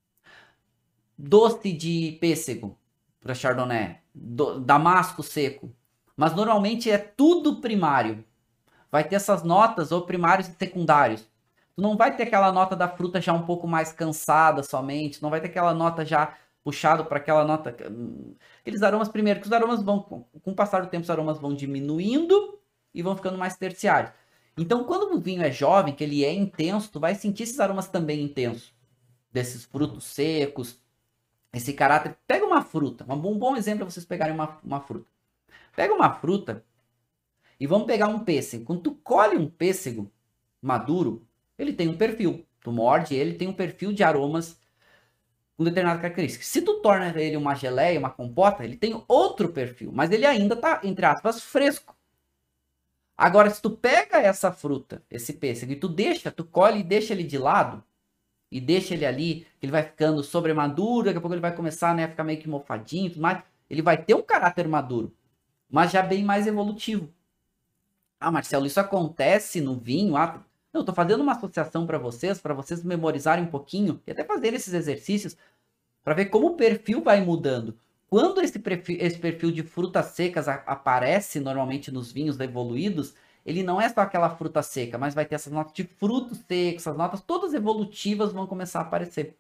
doce de pêssego para Chardonnay, do, damasco seco. Mas normalmente é tudo primário. vai ter essas notas ou primários e secundários. Tu não vai ter aquela nota da fruta já um pouco mais cansada somente, não vai ter aquela nota já puxado para aquela nota, aqueles aromas primeiro, que os aromas vão, com o passar do tempo, os aromas vão diminuindo e vão ficando mais terciários. Então, quando o vinho é jovem, que ele é intenso, tu vai sentir esses aromas também intensos, desses frutos secos, esse caráter. Pega uma fruta, um bom, um bom exemplo é vocês pegarem uma, uma fruta. Pega uma fruta e vamos pegar um pêssego. Quando tu colhe um pêssego maduro, ele tem um perfil. Tu morde ele, tem um perfil de aromas com determinada característica. Se tu torna ele uma geleia, uma compota, ele tem outro perfil, mas ele ainda tá, entre aspas, fresco. Agora, se tu pega essa fruta, esse pêssego, e tu deixa, tu colhe e deixa ele de lado, e deixa ele ali, ele vai ficando sobremaduro, daqui a pouco ele vai começar, né, a ficar meio que mofadinho e tudo mais, ele vai ter um caráter maduro, mas já bem mais evolutivo. Ah, Marcelo, isso acontece no vinho? Ah, não, eu tô fazendo uma associação para vocês, para vocês memorizarem um pouquinho, e até fazer esses exercícios, para ver como o perfil vai mudando. Quando esse perfil, esse perfil de frutas secas a, aparece normalmente nos vinhos evoluídos, ele não é só aquela fruta seca, mas vai ter essas notas de frutos secos, essas notas todas evolutivas vão começar a aparecer.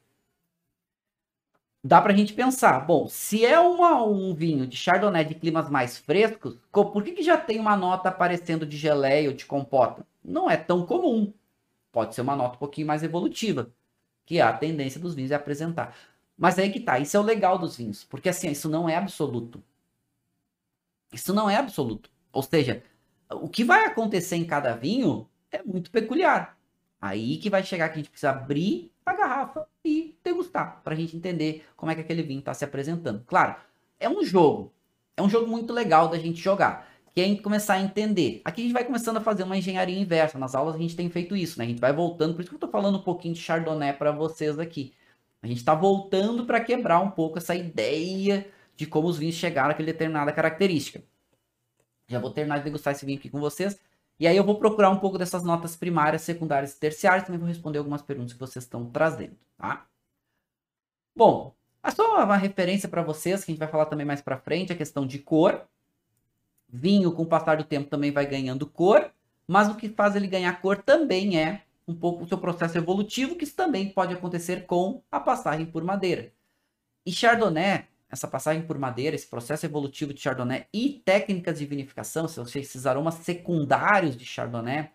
Dá pra gente pensar, bom, se é uma, um vinho de Chardonnay de climas mais frescos, por que, que já tem uma nota aparecendo de geleia ou de compota? Não é tão comum. Pode ser uma nota um pouquinho mais evolutiva, que é a tendência dos vinhos é apresentar. Mas aí que tá, isso é o legal dos vinhos, porque assim, isso não é absoluto. Isso não é absoluto. Ou seja, o que vai acontecer em cada vinho é muito peculiar. Aí que vai chegar que a gente precisa abrir a garrafa e degustar, para a gente entender como é que aquele vinho está se apresentando. Claro, é um jogo. É um jogo muito legal da gente jogar, que é começar a entender. Aqui a gente vai começando a fazer uma engenharia inversa. Nas aulas a gente tem feito isso, né? A gente vai voltando, por isso que eu estou falando um pouquinho de Chardonnay para vocês aqui. A gente está voltando para quebrar um pouco essa ideia de como os vinhos chegaram àquela determinada característica. Já vou terminar de degustar esse vinho aqui com vocês. E aí eu vou procurar um pouco dessas notas primárias, secundárias e terciárias. Também vou responder algumas perguntas que vocês estão trazendo, tá? Bom, só uma referência para vocês, que a gente vai falar também mais para frente, a questão de cor. Vinho, com o passar do tempo, também vai ganhando cor. Mas o que faz ele ganhar cor também é um pouco o seu processo evolutivo, que isso também pode acontecer com a passagem por madeira. E Chardonnay, essa passagem por madeira, esse processo evolutivo de Chardonnay e técnicas de vinificação, esses aromas secundários de Chardonnay,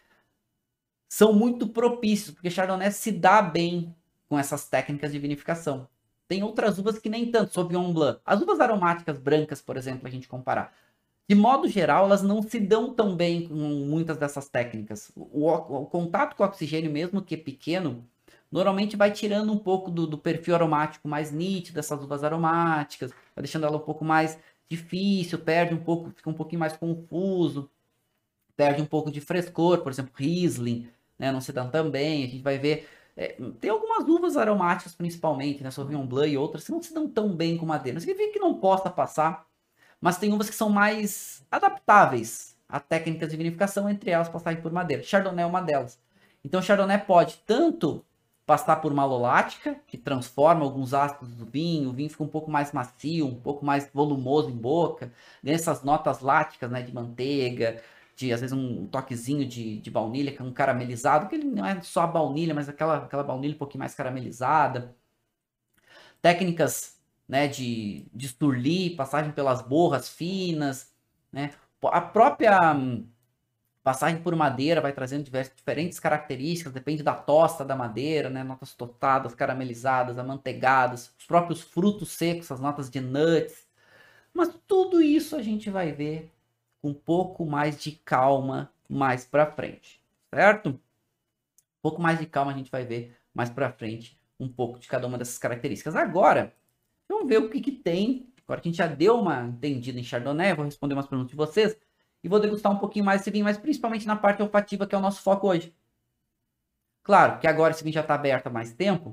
são muito propícios, porque Chardonnay se dá bem com essas técnicas de vinificação. Tem outras uvas que nem tanto, Sauvignon Blanc. As uvas aromáticas brancas, por exemplo, a gente comparar. De modo geral, elas não se dão tão bem com muitas dessas técnicas. O, o, o contato com o oxigênio, mesmo que pequeno, normalmente vai tirando um pouco do, do perfil aromático mais nítido dessas uvas aromáticas, vai deixando ela um pouco mais difícil, perde um pouco, fica um pouquinho mais confuso, perde um pouco de frescor, por exemplo, Riesling, né, não se dão tão bem, a gente vai ver, é, tem algumas uvas aromáticas principalmente, né, Sauvignon Blanc e outras, que não se dão tão bem com madeira, não significa que não possa passar, mas tem uvas que são mais adaptáveis a técnicas de vinificação, entre elas passagem por madeira. Chardonnay é uma delas. Então, Chardonnay pode tanto passar por malolática, que transforma alguns ácidos do vinho, o vinho fica um pouco mais macio, um pouco mais volumoso em boca, ganha essas notas láticas, né, de manteiga, de às vezes um toquezinho de, de baunilha, que é um caramelizado, que ele não é só a baunilha, mas aquela, aquela baunilha um pouquinho mais caramelizada. Técnicas, né, de, de Sturli, passagem pelas borras finas, né, a própria hum, passagem por madeira vai trazendo diversas, diferentes características, depende da tosta da madeira, né, notas tostadas, caramelizadas, amanteigadas, os próprios frutos secos, as notas de nuts, mas tudo isso a gente vai ver com um pouco mais de calma mais para frente, certo? Um pouco mais de calma a gente vai ver mais para frente um pouco de cada uma dessas características. Agora, vamos ver o que, que tem. Agora que a gente já deu uma entendida em Chardonnay, vou responder umas perguntas de vocês e vou degustar um pouquinho mais esse vinho, mas principalmente na parte olfativa, que é o nosso foco hoje. Claro que agora esse vinho já está aberto há mais tempo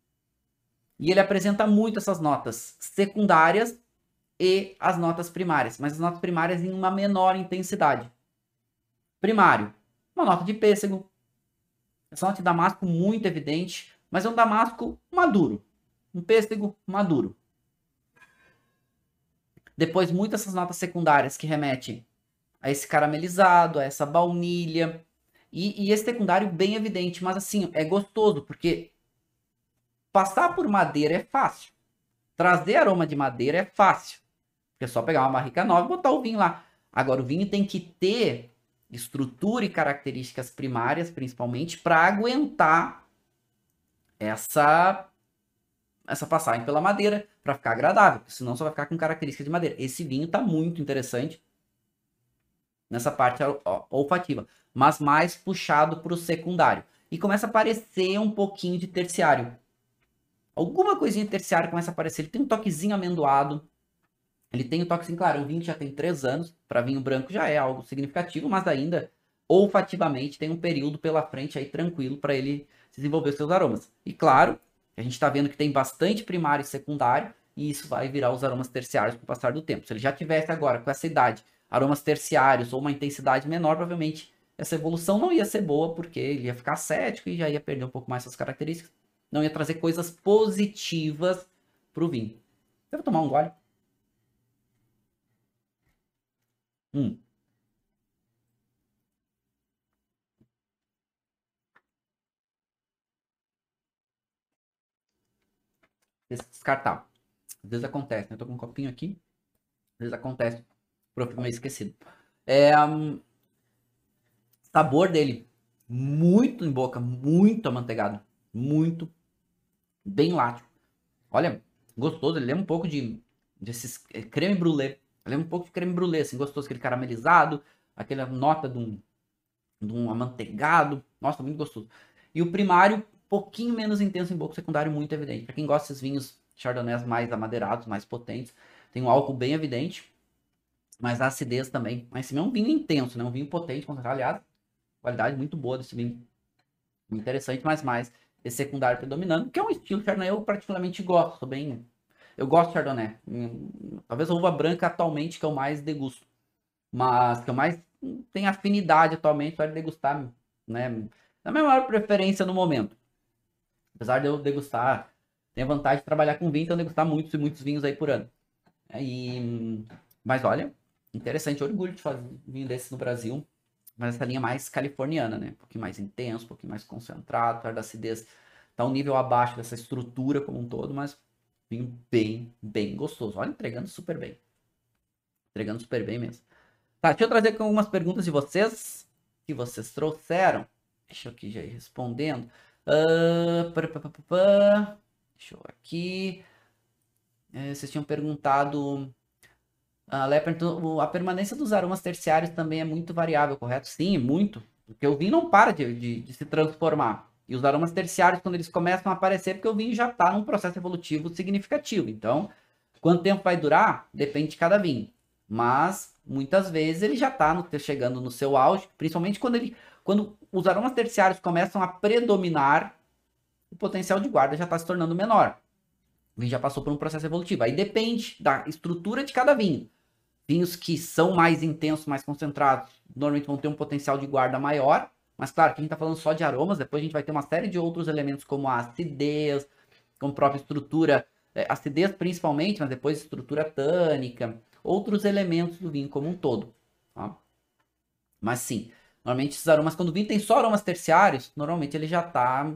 e ele apresenta muito essas notas secundárias e as notas primárias, mas as notas primárias em uma menor intensidade. Primário, uma nota de pêssego, essa nota de damasco muito evidente, mas é um damasco maduro, um pêssego maduro. Depois, muitas essas notas secundárias que remetem a esse caramelizado, a essa baunilha. E, e esse secundário bem evidente, mas assim, é gostoso, porque passar por madeira é fácil. Trazer aroma de madeira é fácil. É só pegar uma barrica nova e botar o vinho lá. Agora, o vinho tem que ter estrutura e características primárias, principalmente, para aguentar essa, essa passagem pela madeira, para ficar agradável. Senão só vai ficar com características de madeira. Esse vinho está muito interessante nessa parte olfativa, mas mais puxado para o secundário. E começa a aparecer um pouquinho de terciário. Alguma coisinha de terciário começa a aparecer. Ele tem um toquezinho amendoado. Ele tem um toquezinho, claro, um vinho que já tem três anos. Para vinho branco já é algo significativo, mas ainda, olfativamente, tem um período pela frente aí tranquilo para ele desenvolver seus aromas. E claro, a gente está vendo que tem bastante primário e secundário, e isso vai virar os aromas terciários com o passar do tempo. Se ele já tivesse agora, com essa idade, aromas terciários ou uma intensidade menor, provavelmente essa evolução não ia ser boa, porque ele ia ficar cético e já ia perder um pouco mais suas características. Não ia trazer coisas positivas para o vinho. Eu vou tomar um gole. Hum. Descartar. Às vezes acontece, né? Eu tô com um copinho aqui. Às vezes acontece. Prof, meio esquecido. É, um, sabor dele. Muito em boca. Muito amanteigado. Muito. Bem lático. Olha, gostoso. Ele lembra um pouco de desses creme brulee. Ele lembra um pouco de creme brulee, assim, gostoso. Aquele caramelizado. Aquela nota de um, de um amanteigado. Nossa, muito gostoso. E o primário, um pouquinho menos intenso em boca. O secundário, muito evidente. Para quem gosta desses vinhos chardonnays mais amadeirados, mais potentes, tem um álcool bem evidente. Mas a acidez também. Mas esse é um vinho intenso, né? Um vinho potente, concentrado. Aliás, qualidade muito boa desse vinho. Muito interessante, mas mais esse secundário predominando, que é um estilo Chardonnay eu particularmente gosto. Sou bem... Eu gosto de Chardonnay. Talvez a uva branca atualmente que eu mais degusto. Mas que eu mais tenho afinidade atualmente para degustar, né? Na minha maior preferência no momento. Apesar de eu degustar, tenho a vantagem de trabalhar com vinho, então degustar muitos e muitos vinhos aí por ano. E... Mas olha, interessante, orgulho de fazer vinho desse no Brasil. Mas essa linha mais californiana, né? Um pouquinho mais intenso, um pouquinho mais concentrado, apesar da acidez tá um nível abaixo dessa estrutura como um todo, mas vinho bem, bem gostoso. Olha, entregando super bem. Entregando super bem mesmo. Tá, deixa eu trazer aqui algumas perguntas de vocês, que vocês trouxeram. Deixa eu aqui já ir respondendo. Uh, pá, pá, pá, pá. Deixa eu aqui. É, vocês tinham perguntado... A Lé perguntou, a permanência dos aromas terciários também é muito variável, correto? Sim, muito. Porque o vinho não para de, de, de se transformar. E os aromas terciários, quando eles começam a aparecer, porque o vinho já está num processo evolutivo significativo. Então, quanto tempo vai durar? Depende de cada vinho. Mas, muitas vezes, ele já está chegando no seu auge, principalmente quando, ele, quando os aromas terciários começam a predominar, o potencial de guarda já está se tornando menor. O vinho já passou por um processo evolutivo. Aí depende da estrutura de cada vinho. Vinhos que são mais intensos, mais concentrados, normalmente vão ter um potencial de guarda maior. Mas claro, que a gente está falando só de aromas, depois a gente vai ter uma série de outros elementos, como a acidez, como a própria estrutura, é, acidez principalmente, mas depois estrutura tânica, outros elementos do vinho como um todo. Tá? Mas sim, normalmente esses aromas, quando o vinho tem só aromas terciários, normalmente ele já está...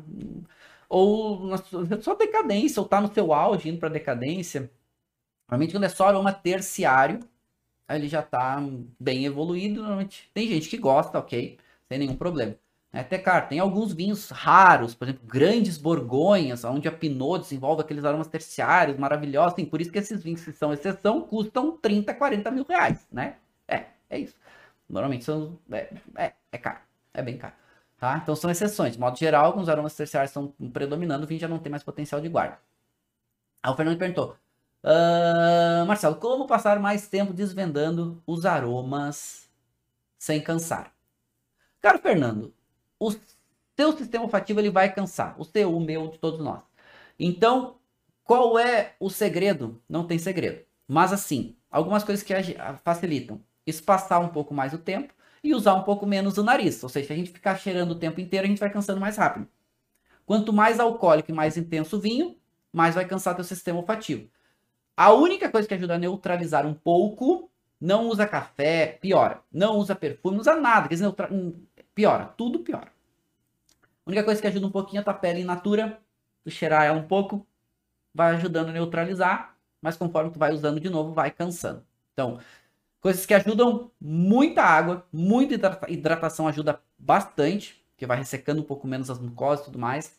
Ou na sua decadência, ou está no seu auge, indo para decadência. Normalmente quando é só aroma terciário, ele já tá bem evoluído, normalmente. Tem gente que gosta, ok, sem nenhum problema. Até, cara, tem alguns vinhos raros, por exemplo, grandes borgonhas, onde a Pinot desenvolve aqueles aromas terciários maravilhosos. Assim, por isso que esses vinhos que são exceção custam trinta, quarenta mil reais, né? É, é isso. Normalmente são, é, é, é caro, é bem caro. Tá? Então são exceções. De modo geral, alguns aromas terciários estão predominando, o vinho já não tem mais potencial de guarda. Aí o Fernando perguntou, Uh, Marcelo, como passar mais tempo desvendando os aromas sem cansar? Cara, Fernando, o seu sistema olfativo ele vai cansar. O seu, o meu, de todos nós. Então, qual é o segredo? Não tem segredo. Mas assim, algumas coisas que facilitam. Espaçar um pouco mais o tempo e usar um pouco menos o nariz. Ou seja, se a gente ficar cheirando o tempo inteiro, a gente vai cansando mais rápido. Quanto mais alcoólico e mais intenso o vinho, mais vai cansar teu sistema olfativo. A única coisa que ajuda a neutralizar um pouco Não usa café, piora. Não usa perfume, não usa nada, quer dizer, piora, tudo piora. A única coisa que ajuda um pouquinho é a tua pele in natura, tu cheirar ela um pouco, vai ajudando a neutralizar, mas conforme tu vai usando de novo, vai cansando. Então, coisas que ajudam, muita água, muita hidratação ajuda bastante, porque vai ressecando um pouco menos as mucosas e tudo mais.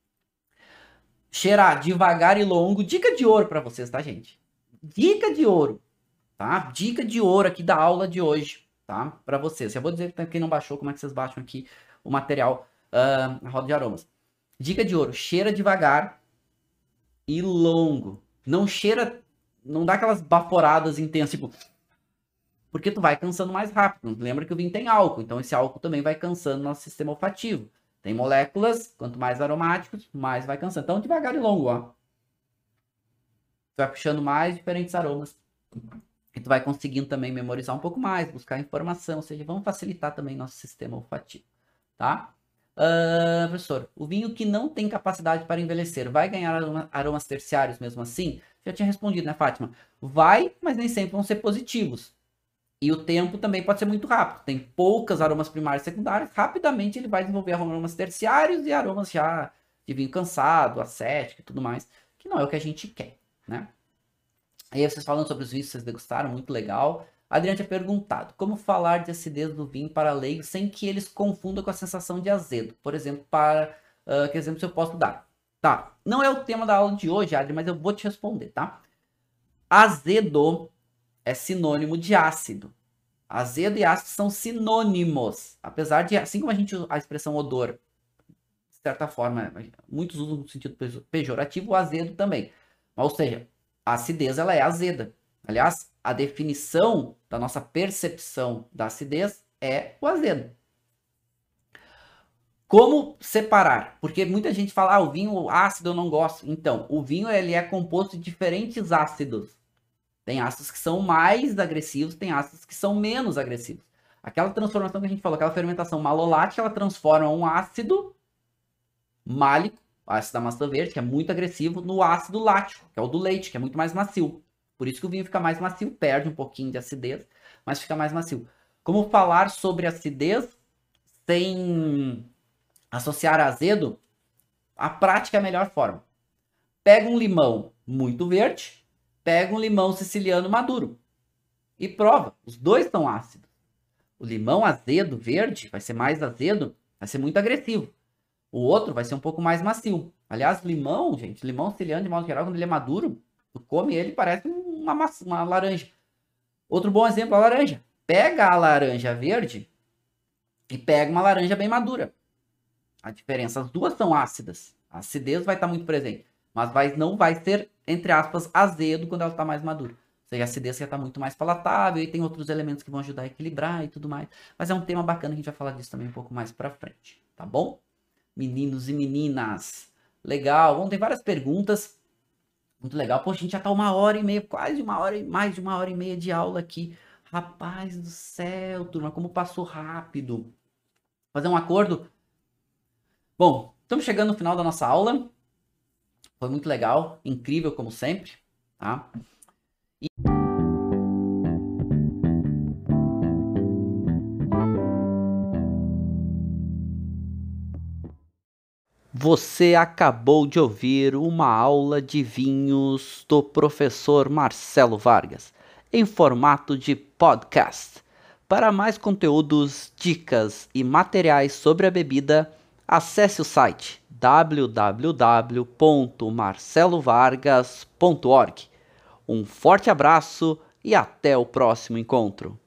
Cheirar devagar e longo, dica de ouro para vocês, tá, gente? Dica de ouro, tá? Dica de ouro aqui da aula de hoje, tá? Para vocês. Eu vou dizer para quem não baixou, como é que vocês baixam aqui o material, uh, a roda de aromas. Dica de ouro, cheira devagar e longo. Não cheira, não dá aquelas baforadas intensas, tipo... Porque tu vai cansando mais rápido. Lembra que o vinho tem álcool, então esse álcool também vai cansando nosso sistema olfativo. Tem moléculas, quanto mais aromáticos, mais vai cansando. Então devagar e longo, ó. Tu vai puxando mais diferentes aromas. E tu vai conseguindo também memorizar um pouco mais, buscar informação, ou seja, vamos facilitar também nosso sistema olfativo, tá? Uh, professor, o vinho que não tem capacidade para envelhecer vai ganhar aroma, aromas terciários mesmo assim? Já tinha respondido, né, Fátima? Vai, mas nem sempre vão ser positivos. E o tempo também pode ser muito rápido. Tem poucas aromas primários e secundários. Rapidamente ele vai desenvolver aromas terciários e aromas já de vinho cansado, acético e tudo mais. Que não é o que a gente quer, né? Aí vocês falando sobre os vinhos que vocês degustaram, muito legal. A Adriana tinha perguntado, como falar de acidez do vinho para leigos sem que eles confundam com a sensação de azedo? Por exemplo, para... Uh, que exemplo eu posso dar? Tá, não é o tema da aula de hoje, Adri, mas eu vou te responder, tá? Azedo é sinônimo de ácido. Azedo e ácido são sinônimos. Apesar de, assim como a gente usa a expressão odor, de certa forma, muitos usam no sentido pejorativo, o azedo também. Ou seja, a acidez ela é azeda. Aliás, a definição da nossa percepção da acidez é o azedo. Como separar? Porque muita gente fala, ah, o vinho ácido eu não gosto. Então, o vinho ele é composto de diferentes ácidos. Tem ácidos que são mais agressivos, tem ácidos que são menos agressivos. Aquela transformação que a gente falou, aquela fermentação malolática, ela transforma um ácido málico, ácido da maçã verde, que é muito agressivo, no ácido lático, que é o do leite, que é muito mais macio. Por isso que o vinho fica mais macio, perde um pouquinho de acidez, mas fica mais macio. Como falar sobre acidez sem associar azedo? A prática é a melhor forma. Pega um limão muito verde, pega um limão siciliano maduro e prova. Os dois são ácidos. O limão azedo, verde, vai ser mais azedo, vai ser muito agressivo. O outro vai ser um pouco mais macio. Aliás, limão, gente, limão siciliano, de modo geral, quando ele é maduro, tu come ele, parece uma, maçã, uma laranja. Outro bom exemplo, a laranja. Pega a laranja verde e pega uma laranja bem madura. A diferença, as duas são ácidas. A acidez vai estar muito presente, mas vai, não vai ser, entre aspas, azedo quando ela está mais madura. Ou seja, a acidez já está muito mais palatável e tem outros elementos que vão ajudar a equilibrar e tudo mais. Mas é um tema bacana, a gente vai falar disso também um pouco mais pra frente, tá bom? Meninos e meninas, legal. Bom, tem várias perguntas, muito legal. Pô, a gente já tá uma hora e meia, quase uma hora, mais de uma hora e meia de aula aqui. Rapaz do céu, turma, como passou rápido. Fazer um acordo? Bom, estamos chegando no final da nossa aula. Foi muito legal, incrível como sempre, tá? E... Você acabou de ouvir uma aula de vinhos do professor Marcelo Vargas, em formato de podcast. Para mais conteúdos, dicas e materiais sobre a bebida, acesse o site w w w ponto marcelo vargas ponto org. Um forte abraço e até o próximo encontro.